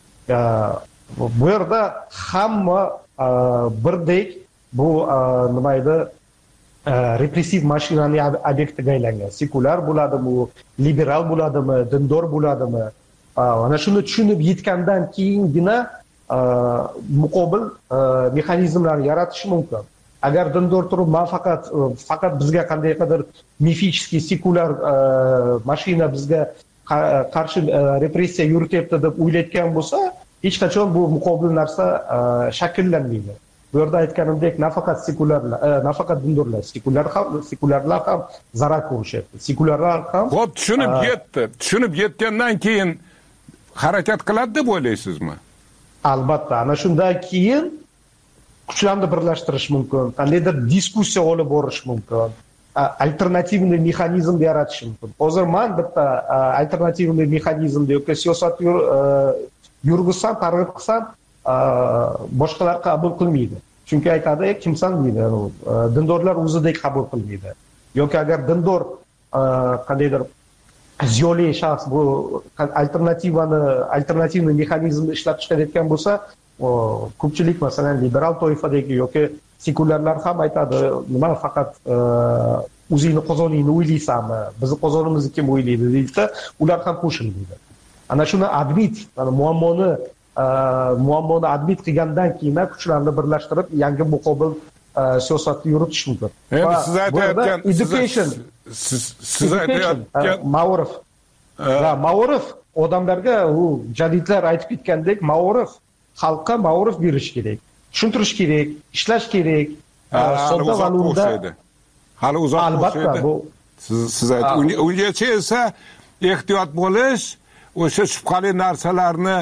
Bu yerda hamma birdek bu nima edi, repressiv mashinaning obyektiga aylangan. Sekulyar bo'ladimi, liberal bo'ladimi, dindor bo'ladimi? Mana shuni tushunib yetgandan keyingina muqobil mexanizmlarni yaratish mumkin. Agar dindor turib, men faqat faqat bizga qandaydir mifический sekulyar mashina bizga qarshi repressiya yurityapti deb o'ylayotgan bo'lsa, hech qachon bu muqobil narsa shakllanmaydi. Bu yerda aytganimdek, nafaqat sekulyarlar, nafaqat dindorlar, sekulyar ham, sekulyarlar ham zarar ko'rishyapti. Sekulyarlar ham Xo'p, tushunib yetdi. Tushunib yetgandan keyin harakat qiladi deb o'ylaysizmi? albatta ana shundan keyin kuchlarni birlashtirish mumkin, qandaydir diskussiya olib borish mumkin, alternativniy mexanizm yaratish mumkin. Hozir men bitta alternativniy mexanizmda yoki siyosat yurgizsam, targ'ib qilsam, boshqalar qabul qilmaydi. Chunki aytadi, kimsan deydi, dindorlar o'zidek qabul qilmaydi. Yoki agar dindor qandaydir ziyoli shaxs bu alternativani, alternativniy mexanizmni ishlab chiqarayotgan bo'lsa, ko'pchilik masalan liberal toifadagi yoki sekulyarlar ham aytadi, nima faqat o'zingni qozoningni o'ylaysanmi, bizni qozonimizni kim o'ylaydi deydi-da, ular ham qo'shilmaydi. Ana shuni admit, mana muammoni muammoni admit qilgandan keyin kuchlarni birlashtirib yangi muqobil siyosatni yuritish mumkin. Endi siz aytayotgan education siz siz aytayotgan Maorif va Maorif odamlarga u jadidlar aytib ketgandek, Maorif xalqqa Maorif berish kerak, tushuntirish kerak, ishlash kerak. Sodda valyuta hali uzoq albatta bu siz siz aytgan ungacha esa ehtiyot bo'lish, o'sha shubhali narsalarni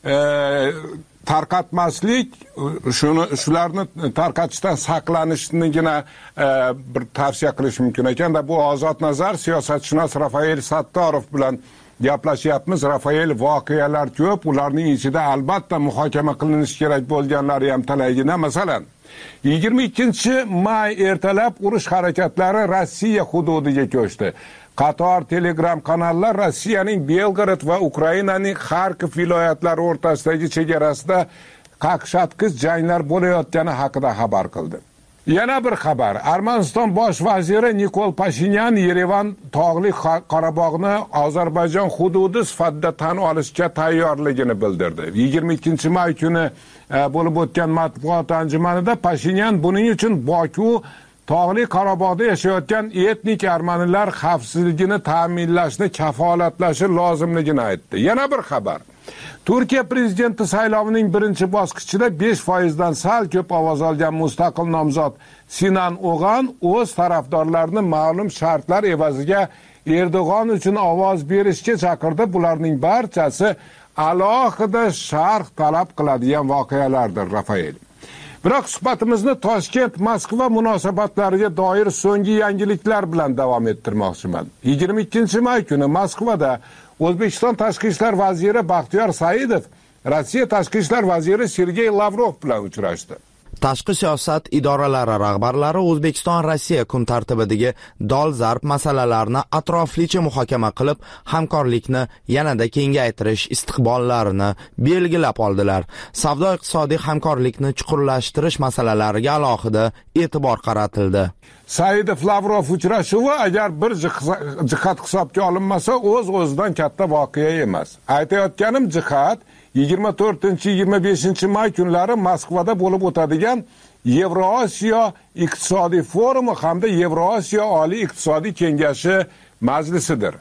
tarqatmaslik, shuni shularni tarqatishdan saqlanishnigina bir tavsiya qilish mumkin ekanda. Bu ozod nazar siyosatshunos Rafael Sattorov bilan gaplashyapmiz. Rafael voqealar ko'p, ularning ichida albatta muhokama qilinishi kerak bo'lganlari ham talaygina. Masalan, yigirma ikkinchi may ertalab urush harakatlari Rossiya hududiga ko'chdi. Qator Telegram kanallar Rossiyaning Belgorod va Ukrainaning Xarkov viloyatlari o'rtasidagi chegarasida qaqshatqich janglar bo'layotgani haqida xabar qildi. Yana bir xabar. Armaniston bosh vaziri Nikol Pashinyan Yerevan tog'li Qorabog'ni Ozarbayjon hududi sifatida tan olishga tayyorligini bildirdi. yigirma ikkinchi may kuni bo'lib o'tgan matbuot anjumanida Pashinyan buning uchun Boku tog'li Qorabog'da yashayotgan etnik armanilar xavfsizligini ta'minlashni kafolatlashi lozimligini aytdi. Yana bir xabar. Turkiya prezidenti saylovining birinchi bosqichida besh foizdan sal ko'p ovoz olgan mustaqil nomzod Sinan O'g'an o'z tarafdorlarini ma'lum shartlar evaziga Erdo'g'on uchun ovoz berishga chaqirdi. Bularning barchasi alohida sharh talab qiladigan voqealardir, Rafael. Biroq suhbatimizni Toshkent Moskva munosabatlariga doir so'nggi yangiliklar bilan davom ettirmoqchiman. yigirma ikkinchi may kuni Moskvada O'zbekiston tashqi ishlar vaziri Baxtiyor Saidov Rossiya tashqi ishlar vaziri Sergey Lavrov bilan uchrashdi. Tashqi siyosat idoralari rahbarlari O'zbekiston Rossiya kun tartibidagi dolzarb masalalarni atroflicha muhokama qilib, hamkorlikni yanada kengaytirish istiqbollarini belgilab oldilar. Savdo-iqtisodiy hamkorlikni chuqurlashtirish masalalariga alohida e'tibor qaratildi. Saidov Lavrov uchrashuvi agar bir jihat hisobga olinmasa, o'z-o'zidan katta voqea emas. Aytayotganim jihat yigirma to'rtinchi yigirma beshinchi may kunlari Moskvada bo'lib o'tadigan Yevrosiyo iqtisodiy forumi hamda Yevrosiyo oliy iqtisodiy kengashi majlisidir.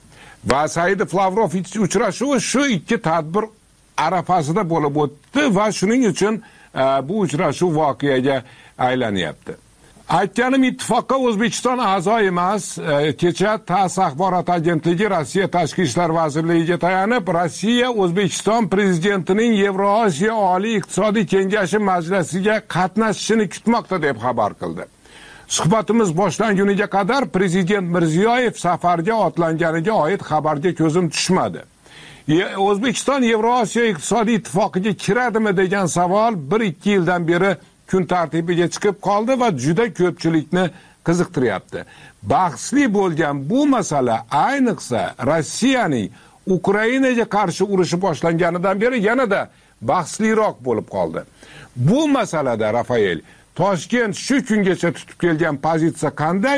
Va Saidov Lavrov uchrashuvi shu ikki tadbir arafasida bo'lib o'tdi va shuning uchun bu uchrashuv voqeaga aylanyapti. Aytganim, ittifoqqa O'zbekiston a'zo emas. Kecha TASS axborot agentligi Rossiya tashqi ishlar vazirligiga tayanib, Rossiya O'zbekiston prezidentining Yevrosiyo oliy iqtisodiy kengashi majlisiga qatnashishini kutmoqda deb xabar qildi. Suhbatimiz boshlanguniga qadar prezident Mirziyoyev safarga otlanganiga oid xabarga ko'zim tushmadi. O'zbekiston Yevrosiyo iqtisodiy ittifoqiga kiradimi degan savol bir ikki yildan beri kun tartibiga chiqib qoldi va juda ko'pchilikni qiziqtiryapti. Bahsli bo'lgan bu masala ayniqsa Rossiyaning Ukrainaga qarshi urushi boshlanganidan beri yanada bahsliroq bo'lib qoldi. Bu masalada Rafael, Toshkent shu kungacha tutib kelgan pozitsiya qanday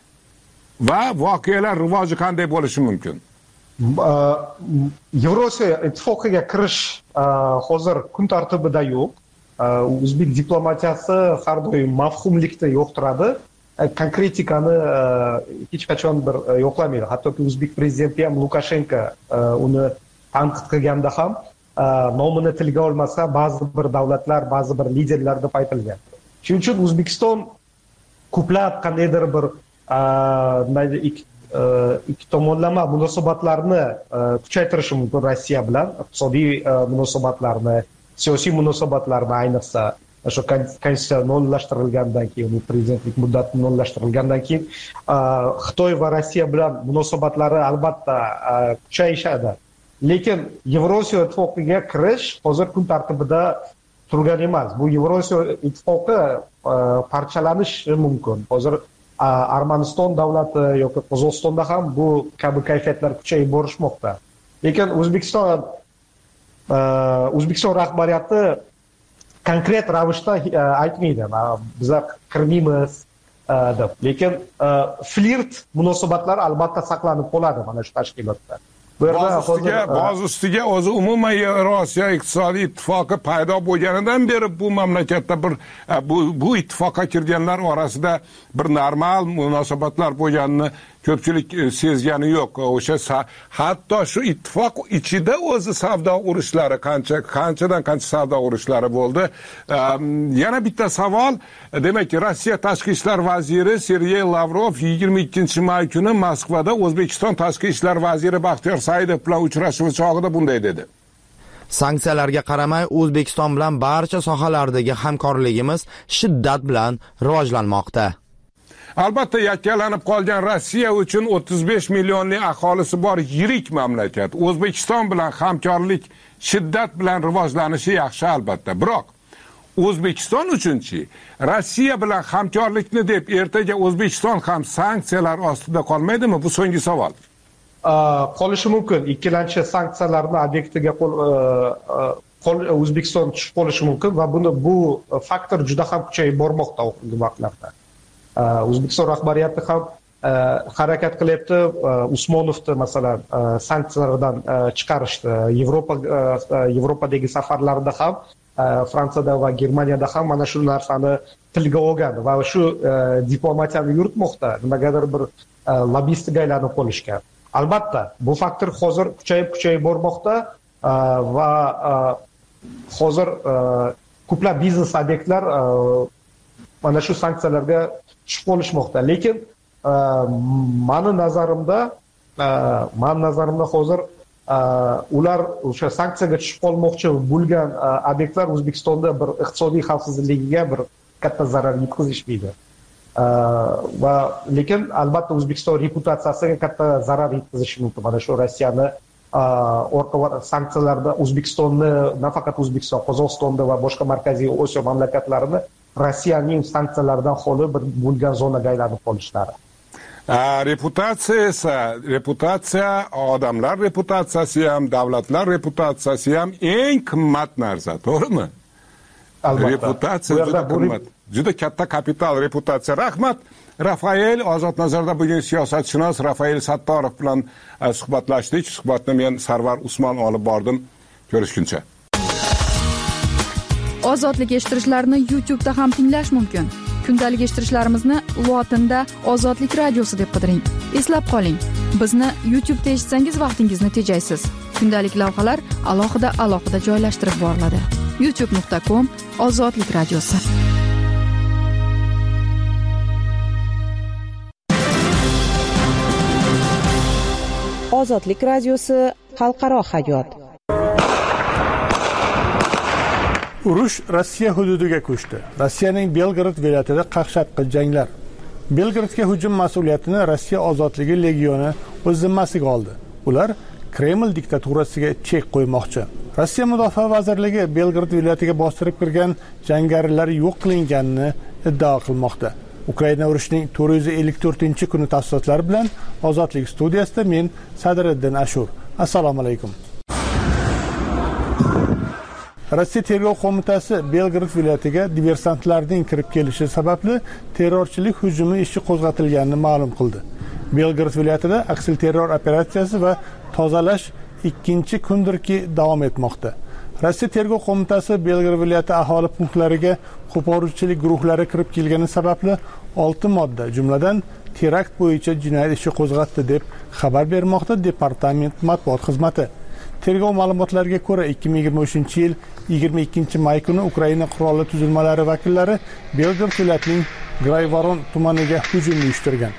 va voqealar rivoji qanday bo'lishi mumkin? Yevrosiyo ittifoqiga kirish hozir kun tartibida yo'q. O'zbek diplomatiyasi har doim mafhumlikni yo'qtiradi, konkretikani hech qachon bir yo'qlamaydi. Hattoki O'zbek prezidenti ham Lukashenko uni tanqid qilganda ham nomini tilga olmasa, ba'zi bir davlatlar, ba'zi bir liderlar deb aytilgan. Shuning uchun O'zbekiston ko'plab qandaydir bir ikki tomonlama munosabatlarni kuchaytirishi mumkin Rossiya bilan, iqtisodiy munosabatlarni, siyosiy munosabatlarni, ayniqsa shu konstitutsiya nollashtirilgandan keyin, uning prezidentlik muddati nollashtirilgandan keyin Xitoy va Rossiya bilan munosabatlari albatta kuchayishadi. Lekin Yevrosiyo ittifoqiga kirish hozir kun tartibida turgan emas. Bu Yevrosiyo ittifoqi parchalanishi mumkin. Hozir Armaniston davlati yoki Qozog'istonda ham bu kabi kayfiyatlar kuchayib borishmoqda. Lekin O'zbekiston O'zbekiston rahbariyati konkret ravishda aytmaydi, bizlar kirmaymiz deb. Lekin flirt munosabatlari albatta saqlanib qoladi mana shu tashkilotda. Boz ustiga o'zi umuman Yevrosiyo iqtisodiy ittifoqi paydo bo'lganidan beri bu mamlakatda bir bu bu ittifoqqa kirganlar orasida bir normal munosabatlar bo'lganini ko'pchilik sezgani yo'q. O'sha hatto shu ittifoq ichida o'zi savdo urushlari qancha qanchadan qancha savdo urushlari bo'ldi. Yana bitta savol, demak, Rossiya tashqi ishlar vaziri Sergey Lavrov yigirma ikkinchi may kuni Moskvada O'zbekiston tashqi ishlar vaziri Baxtiyor Saidov bilan uchrashuv chog'ida bunday dedi. Sanksiyalarga qaramay O'zbekiston bilan barcha sohalardagi hamkorligimiz shiddat bilan rivojlanmoqda. Albatta, yakkalanib qolgan Rossiya uchun o'ttiz besh millionlik aholisi bor yirik mamlakat. O'zbekiston bilan hamkorlik shiddat bilan rivojlanishi yaxshi albatta. Biroq O'zbekiston uchunchi Rossiya bilan hamkorlikni deb ertaga O'zbekiston ham sanksiyalar ostida qolmaydimi? Bu so'nggi savol. Qolishi mumkin. Ikkilanchi sanksiyalarning obyektiga qo'l O'zbekiston tushib qolishi mumkin va buni bu faktor juda ham kuchayib bormoqda oxirgi vaqtlarda. O'zbekiston rahbariyati ham harakat qilyapti. Usmonovni masalan sanksiyalardan chiqarishdi. Yevropa Yevropadagi safarlarida ham Fransiyada va Germaniyada ham mana shu narsani tilga olgan va shu diplomatiyani yuritmoqda. Nimagadir bir lobbistiga aylanib qolishgan. Albatta, bu faktor hozir kuchayib-kuchayib bormoqda va hozir ko'plab biznes obyektlar mana shu sanksiyalarga tushib qolishmoqda. Lekin mani nazarimda, mani nazarimda hozir ular o'sha sanksiyaga tushib qolmoqchi bo'lgan obyektlar O'zbekistonda bir iqtisodiy xavfsizligiga bir katta zarar yetkazishmaydi. Va lekin albatta O'zbekiston reputatsiyasiga katta zarar yetkazishi mumkin. Mana shu Rossiyani orqa sanksiyalarda O'zbekistonni, nafaqat O'zbekiston, Qozog'istonda va boshqa Markaziy Osiyo mamlakatlarini Rossiyaning sanksiyalardan xoli bir bo'lgan zonaga aylanib qolishlari. Reputatsiya esa, reputatsiya, odamlar reputatsiyasi ham, davlatlar reputatsiyasi ham eng qimmat narsa, to'g'rimi? Albatta. Reputatsiya juda qimmat. Juda katta kapital reputatsiya. Rahmat. Rafael Ozodnazarda bugun siyosatshunos Rafael Sattorov bilan suhbatlashdik. Suhbatni men Sarvar Usmon olib bordim. Ko'rishguncha. Ozodlik eshittirishlarni YouTube da ham tinglash mumkin. Kundalik eshittirishlarimizni lotinda Ozodlik radiosi deb qidiring. Eslab qoling, bizni YouTube da eshitsangiz vaqtingizni tejaysiz. Kundalik lavhalar alohida-alohida joylashtirib boriladi. youtube nuqta com Ozodlik radiosi. Ozodlik radiosi xalqaro hayot. Urush Rossiya hududiga ko'chdi. Rossiyaning Belgrad viloyatida qaqshatqich janglar. Belgradga hujum mas'uliyatini Rossiya ozodligi legioni o'z zimmasiga oldi. Ular Kreml diktaturasiga chek qo'ymoqchi. Rossiya mudofaa vazirligi Belgrad viloyatiga bostirib kirgan jangarilar yo'q qilinganini iddao qilmoqda. Ukraina urushining to'rt yuz ellik to'rtinchi kuni tafsilotlari bilan Ozodlik studiyasida men Sadriddin Ashur. Assalomu alaykum. Rossiya tergov qo'mitasi Belgrad viloyatiga diversantlarning kirib kelishi sababli terrorchilik hujumi ishi qo'zg'atilganini ma'lum qildi. Belgrad viloyatida aksilterror operatsiyasi va tozalash ikkinchi kundirki davom etmoqda. Rossiya tergov qo'mitasi Belgrad viloyati aholi punktlariga qo'poruvchilik guruhlari kirib kelgani sababli olti modda, jumladan terakt bo'yicha jinoyat ishi qo'zg'atdi deb xabar bermoqda departament matbuot xizmati. Tergov ma'lumotlariga ko'ra ikki ming yigirma uchinchi yil yigirma ikkinchi may kuni Ukraina qurolli tuzilmalari vakillari Belgrad viloyatining Grayvoron tumaniga hujum uyushtirgan.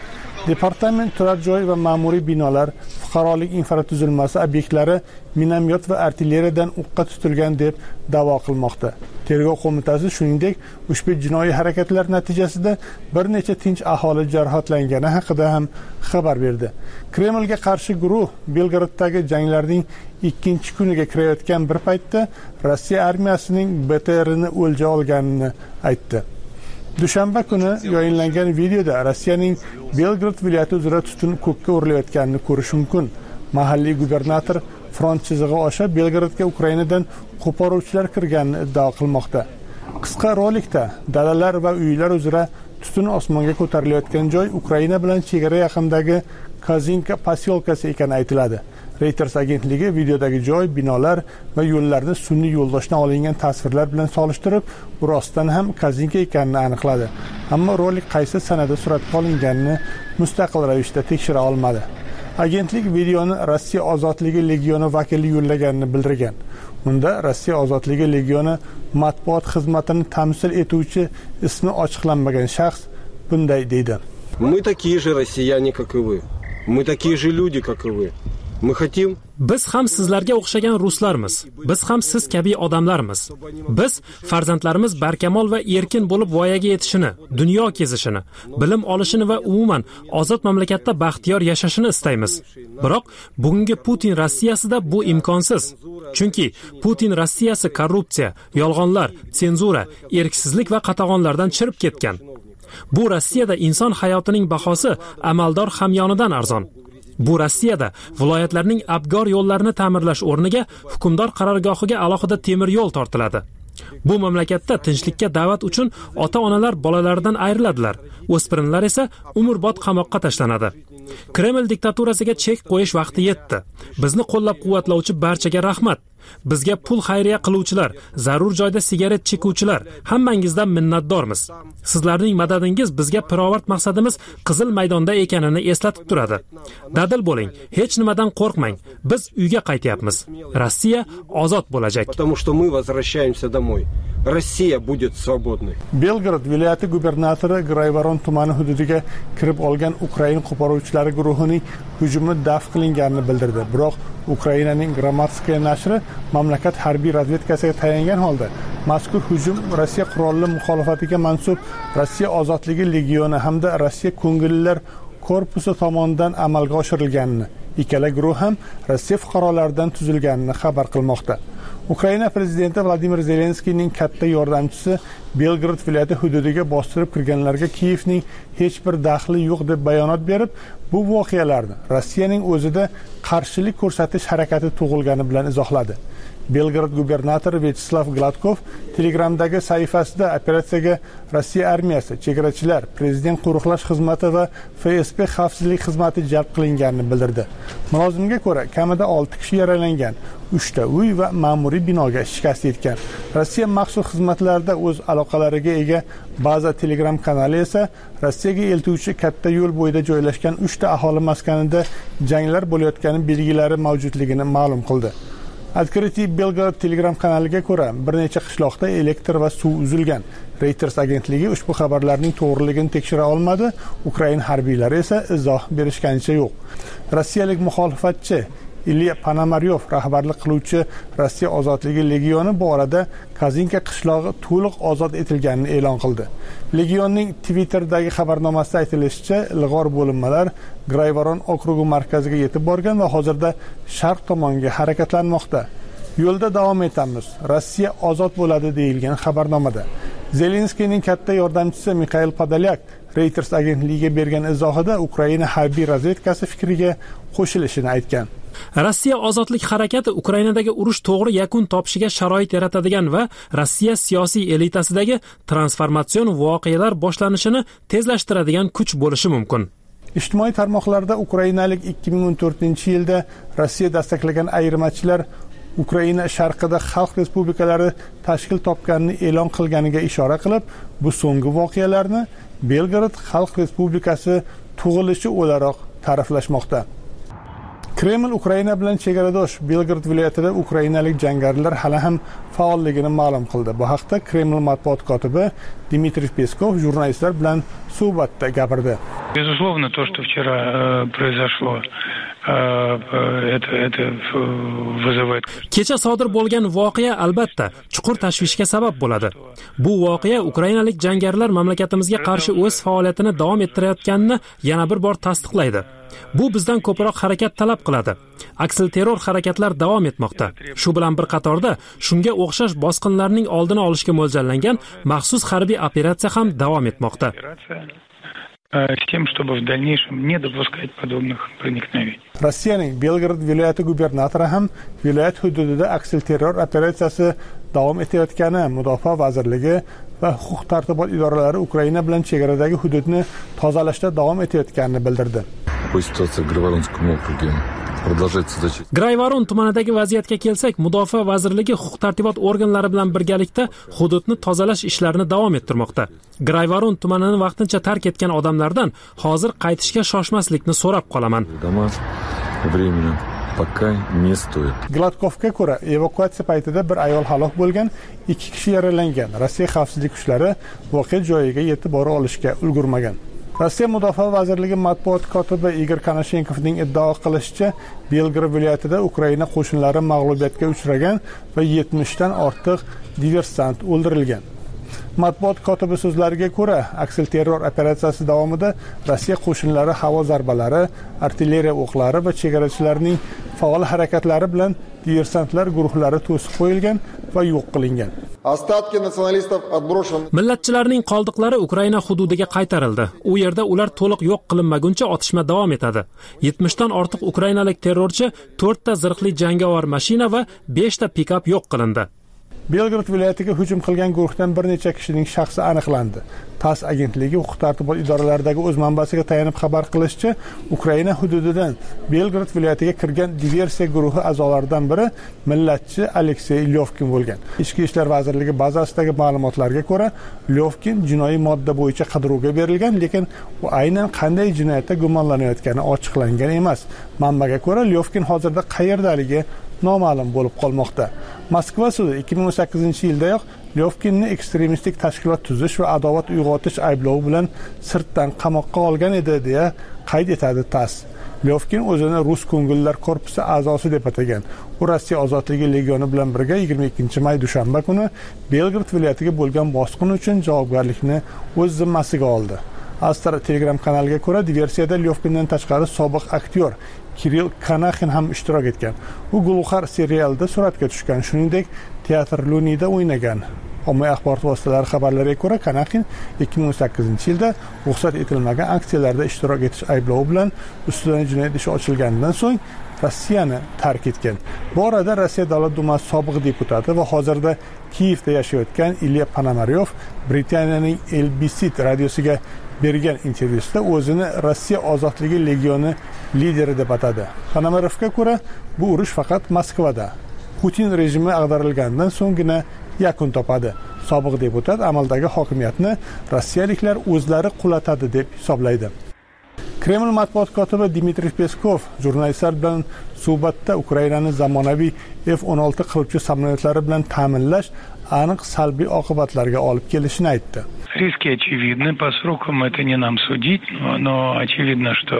Departament turar joy va ma'muriy binolar, fuqarolik infratuzilmasi obyektlari minomyot va artilleriyadan o'qqa tutilgan deb da'vo qilmoqda. Tergov qo'mitasi shuningdek ushbu jinoiy harakatlar natijasida bir necha tinch aholi jarohatlangani haqida ham xabar berdi. Kremlga qarshi guruh Belgraddagi janglarning ikkinchi kuniga kirayotgan bir paytda Rossiya armiyasining B T R'ni o'lja olganini aytdi. Dushanba kuni yayınlangan videoda Rossiyaning Belgrad viloyati uzra tutun ko'kka urilayotganini ko'rish mumkin. Mahalliy gubernator front chizig'i osha Belgradga Ukrainadan qo'poruvchilar kirganini iddao qilmoqda. Qisqa rolikda dalalar va uylar uzra tutun osmonga ko'tarilayotgan joy Ukraina bilan chegara yaqinidagi Kazinka posyolkasi ekani aytiladi. Reuters agentligi videodagi joy, binolar va yo'llarni sun'iy yo'ldoshdan olingan tasvirlar bilan solishtirib, bu rostdan ham Kazinka ekanini aniqladi. Ammo rolik qaysi sanada suratga olinganini mustaqil ravishda tekshira olmadi. Agentlik videoni Rossiya ozodligi legioni vakili yo'llaganini bildirgan. Unda Rossiya ozodligi legioni matbuot xizmatini tamsil etuvchi ismi ochiqlanmagan shaxs bunday deydi. Мы такие же россияне, как и вы. Мы такие же люди, как и вы. Мы хотим Biz ham sizlarga o'xshagan ruslarmiz. Biz ham siz kabi odamlarmiz. Biz farzandlarimiz barkamol va erkin bo'lib voyaga yetishini, dunyo kezishini, bilim olishini va umuman ozod mamlakatda baxtiyor yashashini istaymiz. Biroq bugungi Putin Rossiyasida bu imkonsiz. Chunki Putin Rossiyasi korrupsiya, yolg'onlar, senzura, erksizlik va qatag'onlardan chirib ketgan. Bu Rossiyada inson hayotining bahosi amaldor hamyonidan arzon. Bu Rossiyada viloyatlarning abgor yo'llarini ta'mirlash o'rniga hukmdor qarorgohiga alohida temir yo'l tortiladi. Bu mamlakatda tinchlikka da'vat uchun ota-onalar bolalaridan ayriladilar. O'spirinlar esa umrbod qamoqqa tashlanadi. Kreml diktaturasiga chek qo'yish vaqti yetdi. Bizni qo'llab-quvvatlovchi barchaga rahmat. Bizga pul xayriya qiluvchilar, zarur joyda sigaret chekuvchilar, hammangizdan minnatdormiz. Sizlarning madadingiz bizga pirovard maqsadimiz Qizil maydonda ekanini eslatib turadi. Dadil bo'ling, hech nimadan qo'rqmang. Biz uyga qaytyapmiz. Rossiya ozod bo'lajak. Потому что мы возвращаемся домой. Россия будет свободной. Belgrad viloyati gubernatori Grayvoron tumani hududiga kirib olgan Ukraina qo'poruvchilari guruhining hujumi daf qilinganini bildirdi. Biroq Ukrainaning Gramatskaya nashri mamlakat harbiy razvedkasiga tayangan holda mazkur hujum Rossiya qurolli muxolifatiga mansub Rossiya ozodligi legioni hamda Rossiya ko'ngillilar korpusi tomonidan amalga oshirilganini, ikkala guruh ham Rossiya fuqarolaridan tuzilganini xabar qilmoqda. Ukraina prezidenti Vladimir Zelenskiyning katta yordamchisi Belgrad viloyati hududiga bostirib kirganlarga Kiyevning hech bir daxli yo'q deb bayonot berib, bu voqealarni Rossiyaning o'zida qarshilik ko'rsatish harakati tug'ilgani bilan izohladi. Belgrad gubernatori Vyacheslav Gladkov Telegramdagi sahifasida operatsiyaga Rossiya armiyasi, chegarachilar, prezident qo'riqlash xizmati va F S B xavfsizlik xizmati jalb qilinganini bildirdi. Mulozimga ko'ra, kamida olti kishi yaralangan, uchta uy va ma'muriy binoga shikast yetgan. Rossiya maxsus xizmatlarida o'z aloqalariga ega baza Telegram kanali esa Rossiyaga eltuvchi katta yo'l bo'yida joylashgan uchta aholi maskanida janglar bo'layotgani belgilari mavjudligini ma'lum qildi. Открытие Belgrad Telegram kanaliga ko'ra, bir necha qishloqda elektr va suv uzilgan. Reuters agentligi ushbu xabarlarning to'g'riligini tekshira olmadi. Ukraina harbiylari esa izoh berishganicha yo'q. Rossiyalik muxolifatchi Ilya Panamaryov rahbarlik qiluvchi Rossiya ozodligi legioni bu orada Kazinka qishlog'i to'liq ozod etilganini e'lon qildi. Legionning Twitter'dagi xabarnomasida aytilishicha, ilg'or bo'linmalar Grayvoron okrugi markaziga yetib borgan va hozirda sharq tomonga harakatlanmoqda. Yo'lda davom etamiz. Rossiya ozod bo'ladi deyilgan xabarnomada. Zelenskiyning katta yordamchisi Mikhail Podolyak Reuters agentligiga bergan izohida Ukraina harbiy razvedkasi fikriga qo'shilishini aytgan. Rossiya ozodlik harakati Ukrainadagi urush to'g'ri yakun topishiga sharoit yaratadigan va Rossiya siyosiy elitasidagi transformatsion voqealar boshlanishini tezlashtiradigan kuch bo'lishi mumkin. Ijtimoiy tarmoqlarda ukrainalik ikki ming o'n to'rtinchi yilda Rossiya dastaqlagan ayirmachilar Ukraina sharqida xalq respublikalari tashkil topganini e'lon qilganiga ishora qilib, bu so'nggi voqealarni Belgrad Xalq Respublikasi tug'ilishi o'laroq ta'riflashmoqda. Kreml Ukraina bilan chegaradosh Belgrad viloyatida ukrainalik jangarilar hali ham faolligini ma'lum qildi. Bu haqda Kreml matbuot kotibi Dmitriy Peskov jurnalistlar bilan suhbatda gapirdi. Безусловно, то, что вчера э, произошло, э, это, это вызывает... Kecha sodir bo'lgan voqea albatta chuqur tashvishga sabab bo'ladi. Bu voqea ukrainalik jangarilar mamlakatimizga qarshi o'z faoliyatini davom ettirayotganini yana bir bor tasdiqlaydi. Bu bizdan ko'proq harakat talab qiladi. Aksilterror harakatlar davom etmoqda. Shu bilan bir qatorda shunga o'xshash bosqinlarning oldini olishga mo'ljallangan maxsus harbiy operatsiya ham davom etmoqda. С тем, чтобы в дальнейшем не допускать подобных проникновений. Rossiyaning Belgrad viloyati gubernatori ham viloyat hududida aksilterror operatsiyasi davom etayotgani, Mudofaa vazirligi va huquq-tartibot idoralari Ukraina bilan chegaradagi hududni tozalashda davom etayotganini bildirdi. Grayvarun tumanidagi vaziyatga kelsak, Mudofaa vazirligi huquq-tartibot organlari bilan birgalikda hududni tozalash ishlarini davom ettirmoqda. Grayvarun tumanini vaqtincha tark etgan odamlardan hozir qaytishga shoshmaslikni so'rab qolaman. Gladkovga ko'ra, evakuatsiya paytida bir ayol halok bo'lgan, ikki kishi yaralangan. Rossiya xavfsizlik kuchlari voqea joyiga yetib bora olishga ulgurmagan. Rossiya Mudofaa vazirligi matbuot kotibi Igor Konashenkovning iddao qilishicha, Belgrad viloyatida Ukraina qo'shinlari mag'lubiyatga uchragan va yetmishdan ortiq diversant o'ldirilgan. Matbuot kotibi so'zlariga ko'ra, aksilterror operatsiyasi davomida Rossiya qo'shinlari havo zarbalari, artilleriya o'qlari va chegarachilarning faol harakatlari bilan diversantlar guruhlari to'sib qo'yilgan va yo'q qilingan. Millatchilarning qoldiqlari Ukraina hududiga qaytarildi. U yerda ular to'liq yo'q qilinmaguncha otishma davom etadi. yetmishdan ortiq ukrainalik terrorchi, to'rtta zirhli jangovar mashina va beshta pikap yo'q qilindi. Belgrad viloyatiga hujum qilgan guruhdan bir necha kishining shaxsi aniqlandi. TASS agentligi huquq-tartibot idoralaridagi o'z manbasiga tayanib xabar qilishicha, Ukraina hududidan Belgrad viloyatiga kirgan diversiya guruhi a'zolaridan biri millatchi Aleksey Lyovkin bo'lgan. Ichki ishlar vazirligi bazasidagi ma'lumotlarga ko'ra, Lyovkin jinoiy modda bo'yicha qidiruvga berilgan, lekin u aynan qanday jinoyatda gumonlanayotgani ochiqlangan emas. Manbaga ko'ra, Lyovkin hozirda qayerdaligi noma'lum bo'lib qolmoqda. Moskva sudi ikki ming o'n sakkizinchi yildayoq Lyovkinni ekstremistik tashkilot tuzish va adovat uyg'otish ayblovi bilan sirtdan qamoqqa olgan edi, deya qayd etadi TASS. Lyovkin o'zini Rus ko'ngillilar korpusi a'zosi deb atagan. U Rossiya ozodligi legioni bilan birga yigirma ikkinchi may dushanba kuni Belgrad viloyatiga bo'lgan bosqin uchun javobgarlikni o'z zimmasiga oldi. Astra Telegram kanaliga ko'ra, diversiyada Lyovkindan tashqari sobiq aktyor Kirill Kanaxin ham ishtirok etgan. U Gulxar serialida suratga tushgan, shuningdek, teatr Lunida o'ynagan. Ommaviy axborot vositalari xabarlariga ko'ra, Kanaxin ikki ming o'n sakkizinchi yilda ruxsat etilmagan aksiyalarda ishtirok etish ayblovi bilan ustidan jinoyat ishi ochilganidan so'ng Rossiyani tark etgan. Bu orada Rossiya Davlat dumasi sobiq deputati va hozirda Kiyevda yashayotgan Ilya Ponomaryov Britaniyaning L B C radiosiga bergan intervyusida o'zini Rossiya ozodligi legioni lideri deb atadi. Ponomaryovga ko'ra, bu urush faqat Moskvada, Putin rejimi ag'darilgandan so'nggina yakun topadi. Sobiq deputat amaldagi hokimiyatni rossiyaliklar o'zlari qulatadi deb hisoblaydi. Kreml matbuot kotibi Dmitriy Peskov jurnalistlar bilan suhbatda Ukrainani zamonaviy F o'n olti qiruvchi samolyotlari bilan ta'minlash aniq salbiy oqibatlarga olib kelishini aytdi. Риски очевидны, по срокам это не нам судить, но, но очевидно, что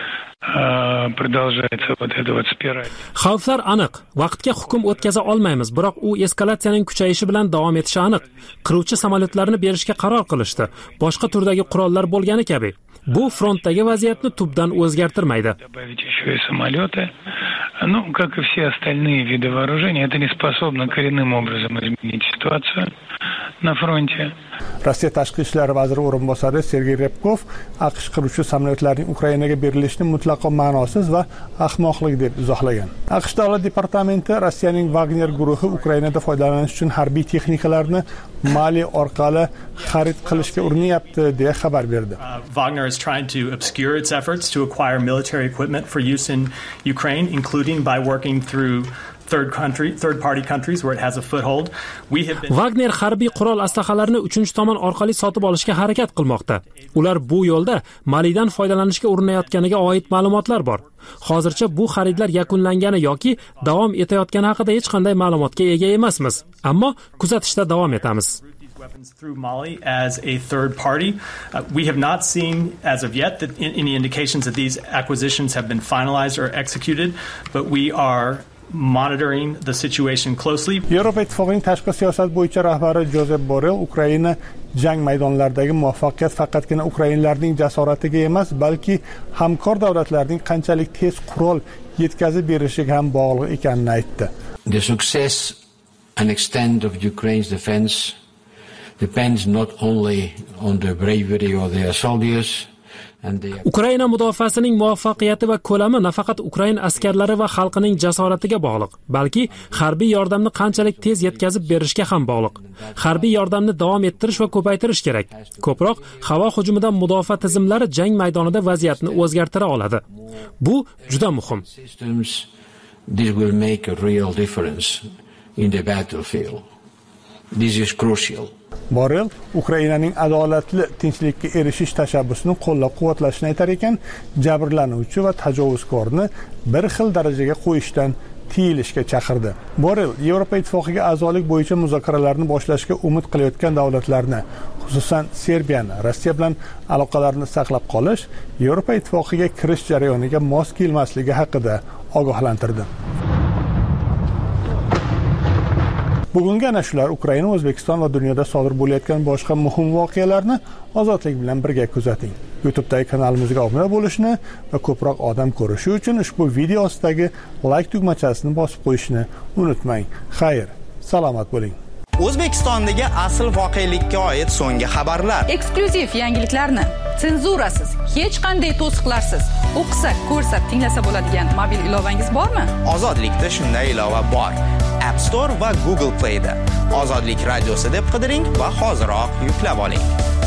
продолжается вот эта вот спираль. Xavflar aniq. Vaqtga hukm o'tkaza olmaymiz, biroq u eskalatsiyaning kuchayishi bilan davom etishi aniq. Qiruvchi samolyotlarni berishga qaror qilishdi. Boshqa turdagi qurollar bo'lgani kabi. Bu frontdagi vaziyatni tubdan o'zgartirmaydi. Добавить еще и самолеты. Ну, как и все остальные виды вооружения, это не способно коренным образом изменить ситуацию на фронте. Rossiya tashqi ishlar vaziri o'rinbosari Sergey Repkov AQSh qiruvchi samolyotlarining Ukrainaga berilishini mutlaqo ma'nosiz va ahmoqlik deb izohlagan. AQSh davlat departamenti Rossiyaning Wagner guruhi Ukrainada foydalanish uchun harbiy texnikalarni Mali orqali xarid qilishga urinyapti deya xabar berdi. Wagner is trying to obscure its efforts to acquire military equipment for use in Ukraine, including by working through third country, third party countries where it has a foothold. We have been Wagner harbiy qurol aslahalarini uchinchi tomon orqali sotib olishga harakat qilmoqda. Ular bu yo'lda Malidan foydalanishga urinayotganiga oid ma'lumotlar bor. Hozircha bu xaridlar yakunlangani yoki davom etayotgani haqida hech qanday ma'lumotga ega emasmiz, ammo kuzatishda davom etamiz. weapons through Mali as a third party. Uh, we have not seen as of yet that in, any indications that these acquisitions have been finalized or executed, but we are monitoring the situation closely. Yevropa Ittifoqining tashqi siyosat bo'yicha rahbari Josep Borrell Ukraina jang maydonlaridagi muvaffaqiyat faqatgina ukrainlarning jasoratiga emas, balki hamkor davlatlarning qanchalik tez qurol yetkazib berishiga ham bog'liq ekanini aytdi. The success and extent of Ukraine's defense depends not only on the bravery of their soldiers. Ukraina mudofaasining muvaffaqiyati va ko'lami nafaqat Ukraina askarlari va xalqining jasoratiga bog'liq, balki harbiy yordamni qanchalik tez yetkazib berishga ham bog'liq. Harbiy yordamni davom ettirish va ko'paytirish kerak. Ko'proq havo hujumidan mudofaa tizimlari jang maydonida vaziyatni o'zgartira oladi. Bu juda muhim. This will make a real difference in the battlefield. This is crucial. Borrell Ukrainaning adolatli tinchlikka erishish tashabbusini qo'llab-quvvatlashini aytar ekan, jabrlanuvchi va tajovuzkorni bir xil darajaga qo'yishdan tiyilishga chaqirdi. Borrell Yevropa Ittifoqiga a'zolik bo'yicha muzokaralarni boshlashga umid qilayotgan davlatlarni, xususan Serbiyani, Rossiya bilan aloqalarni saqlab qolish, Yevropa Ittifoqiga kirish jarayoniga mos kelmasligi haqida ogohlantirdi. Bugungi ana shular Ukraina, O'zbekiston va dunyoda sodir bo'layotgan boshqa muhim voqealarni ozodlik bilan birga kuzating. YouTube'dagi kanalimizga obuna bo'lishni va ko'proq odam ko'rishi uchun ushbu video ostidagi like tugmachasini bosib qo'yishni unutmang. Xayr, salomat bo'ling. O'zbekistondagi asl voqelikka oid so'nggi xabarlar, eksklyuziv yangiliklarni senzurasiz, hech qanday to'siqlarsiz o'qisa, ko'rsa, tinglasa bo'ladigan mobil ilovangiz bormi? Ozodlikda shunday ilova bor. App Store va Google Play da Ozodlik radiosi deb qidiring va hoziroq yuklab oling.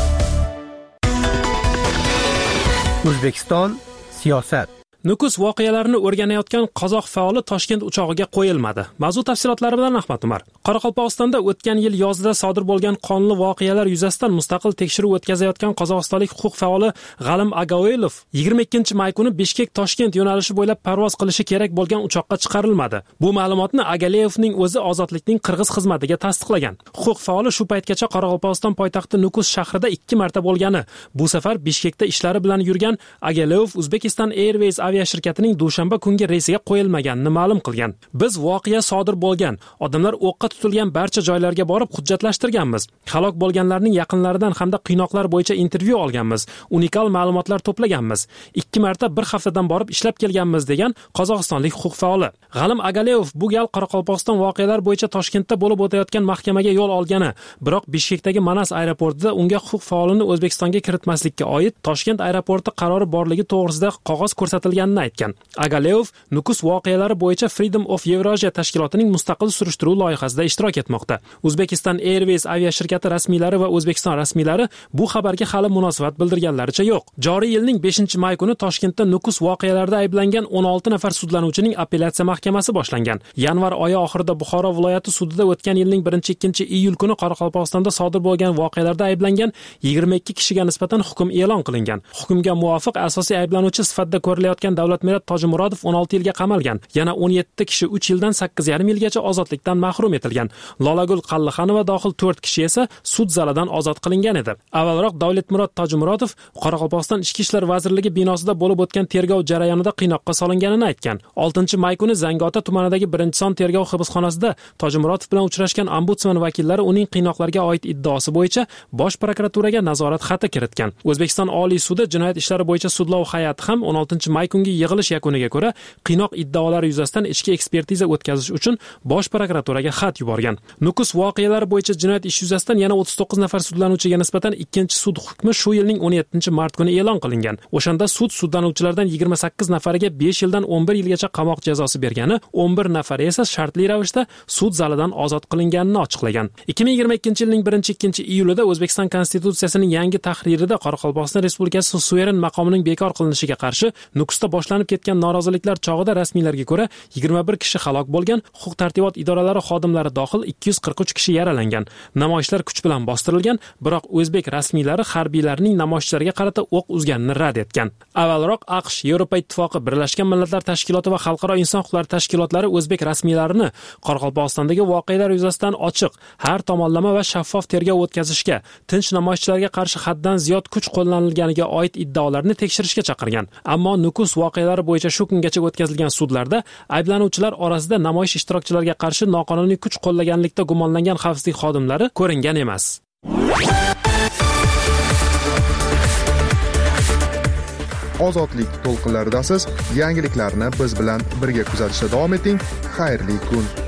O'zbekiston siyosat. Nukus voqealarini o'rganayotgan qozoq faoli Toshkent uchog'iga qo'yilmadi. Mavzu tafsilotlari bilan Ahmad Umar. Qoraqalpog'istonda o'tgan yil yozida sodir bo'lgan qonli voqealar yuzasidan mustaqil tekshiruv o'tkazayotgan qozog'istonlik huquq faoli G'alim Agaoilov yigirma ikkinchi may kuni Bishkek Toshkent yo'nalishi bo'ylab parvoz qilishi kerak bo'lgan uchoqqa chiqarilmadi. Bu ma'lumotni Agaleyevning o'zi ozodlikning qirg'iz xizmatiga tasdiqlagan. Huquq faoli shu paytgacha Qoraqalpog'iston poytaxti Nukus shahrida ikki marta bo'lgani, bu safar Bishkekda ishlari bilan yurgan Agaleyev Uzbekistan Airways shirkatining dushanba kungi reysiga qo'yilmaganini ma'lum qilgan. Biz voqea sodir bo'lgan, odamlar o'qqa tutilgan barcha joylarga borib hujjatlashtirganmiz. Halok bo'lganlarning yaqinlaridan hamda qiynoqlar bo'yicha intervyu olganmiz. Unikal ma'lumotlar to'plaganmiz. Ikki marta bir haftadan borib ishlab kelganmiz degan qozog'istonlik huquq faoli. G'alim Agaleyev bu gal Qoraqalpog'iston voqealar bo'yicha Toshkentda bo'lib o'tayotgan mahkamaga yo'l olgani, biroq Bishkekdagi Manas aeroportida unga huquq faolini O'zbekistonga kiritmaslikka oid Toshkent aeroporti qarori borligi to'g'risida qog'oz ko'rsatilgan aytgan. Agaleyev Nukus voqealari bo'yicha Freedom of Eurasia tashkilotining mustaqil surishtiruv loyihasida ishtirok etmoqda. Uzbekistan Airways aviashirkati rasmiylari va O'zbekiston rasmiylari bu xabarga hali munosabat bildirganlaricha yo'q. Joriy yilning beshinchi may kuni Toshkentda Nukus voqealarida ayblangan o'n olti nafar sudlanuvchining apellyatsiya mahkamasi boshlangan. Yanvar oyi oxirida Buxoro viloyati sudida o'tgan yilning birinchi ikkinchi iyul kuni Qoraqalpog'istonda sodir bo'lgan voqealarda ayblangan yigirma ikki kishiga nisbatan hukm e'lon qilingan. Hukmga muvofiq asosiy ayblanuvchi sifatida ko'rilayotgan Davlatmurod Tojimurodov o'n olti yilga qamalgan. Yana o'n yetti kishi uch yildan sakkiz yarim yilgacha ozodlikdan mahrum etilgan. Lolagul Qallixonova dohil to'rt kishi esa sud zalidan ozod qilingan edi. Avvalroq Davlatmurod Tojimurodov Qoraqalpog'iston Ichki ishlar vazirligi binosida bo'lib o'tgan tergov jarayonida qiynoqqa solinganini aytgan. oltinchi may kuni Zangiota tumanidagi birinchi son tergov hibsxonasida Tojimurodov bilan uchrashgan ombudsman vakillari uning qiynoqlarga oid iddaosi bo'yicha Bosh prokuraturaga nazorat xati kiritgan. O'zbekiston Oliy sudi jinoyat ishlari bo'yicha sudlov hay'ati ham o'n oltinchi may kungi yig'ilish yakuniga ko'ra qiynoq iddaolari yuzasidan ichki ekspertiza o'tkazish uchun Bosh prokuraturaga xat yuborgan. Nukus voqealari bo'yicha jinoyat ishi yuzasidan yana o'ttiz to'qqiz nafar sudlanuvchiga nisbatan ikkinchi sud hukmi shu yilning o'n yettinchi mart kuni e'lon qilingan. O'shanda sud sudlanuvchilardan yigirma sakkiz nafariga besh yildan o'n bir yilgacha qamoq jazosi bergani, o'n bir nafari esa shartli ravishda sud zalidan ozod qilinganini ochiqlagan. ikki ming yigirma ikkinchi yilning birinchi ikkinchi iyulida O'zbekiston konstitutsiyasining yangi tahririda Qoraqalpog'iston Respublikasi suveren maqomining bekor qilinishiga qarshi Nukusda Belarusda boshlanib ketgan noroziliklar chog'ida rasmiylarga ko'ra yigirma bir kishi halok bo'lgan, huquq-tartibot idoralari xodimlari dohil ikki yuz qirq uch kishi yaralangan. Namoyishlar kuch bilan bostirilgan, biroq o'zbek rasmiylari harbiylarning namoyishchilarga qarata o'q uzganini rad etgan. Avvalroq AQSh, Yevropa Ittifoqi, Birlashgan Millatlar Tashkiloti va Xalqaro inson huquqlari tashkilotlari o'zbek rasmiylarini Qoraqalpog'istondagi voqealar yuzasidan ochiq, har tomonlama va shaffof tergov o'tkazishga, tinch namoyishchilarga qarshi haddan ziyod kuch qo'llanilganiga oid iddaolarni tekshirishga chaqirgan. Ammo Nukus voqealari bo'yicha shu kungacha o'tkazilgan sudlarda ayblanuvchilar orasida namoyish ishtirokchilariga qarshi noqonuniy kuch qo'llaganlikda gumonlangan xavfsizlik xodimlari ko'ringan emas. Ozodlik to'lqinlaridasiz. Yangiliklarni biz bilan birga kuzatishda davom eting. Xayrli kun.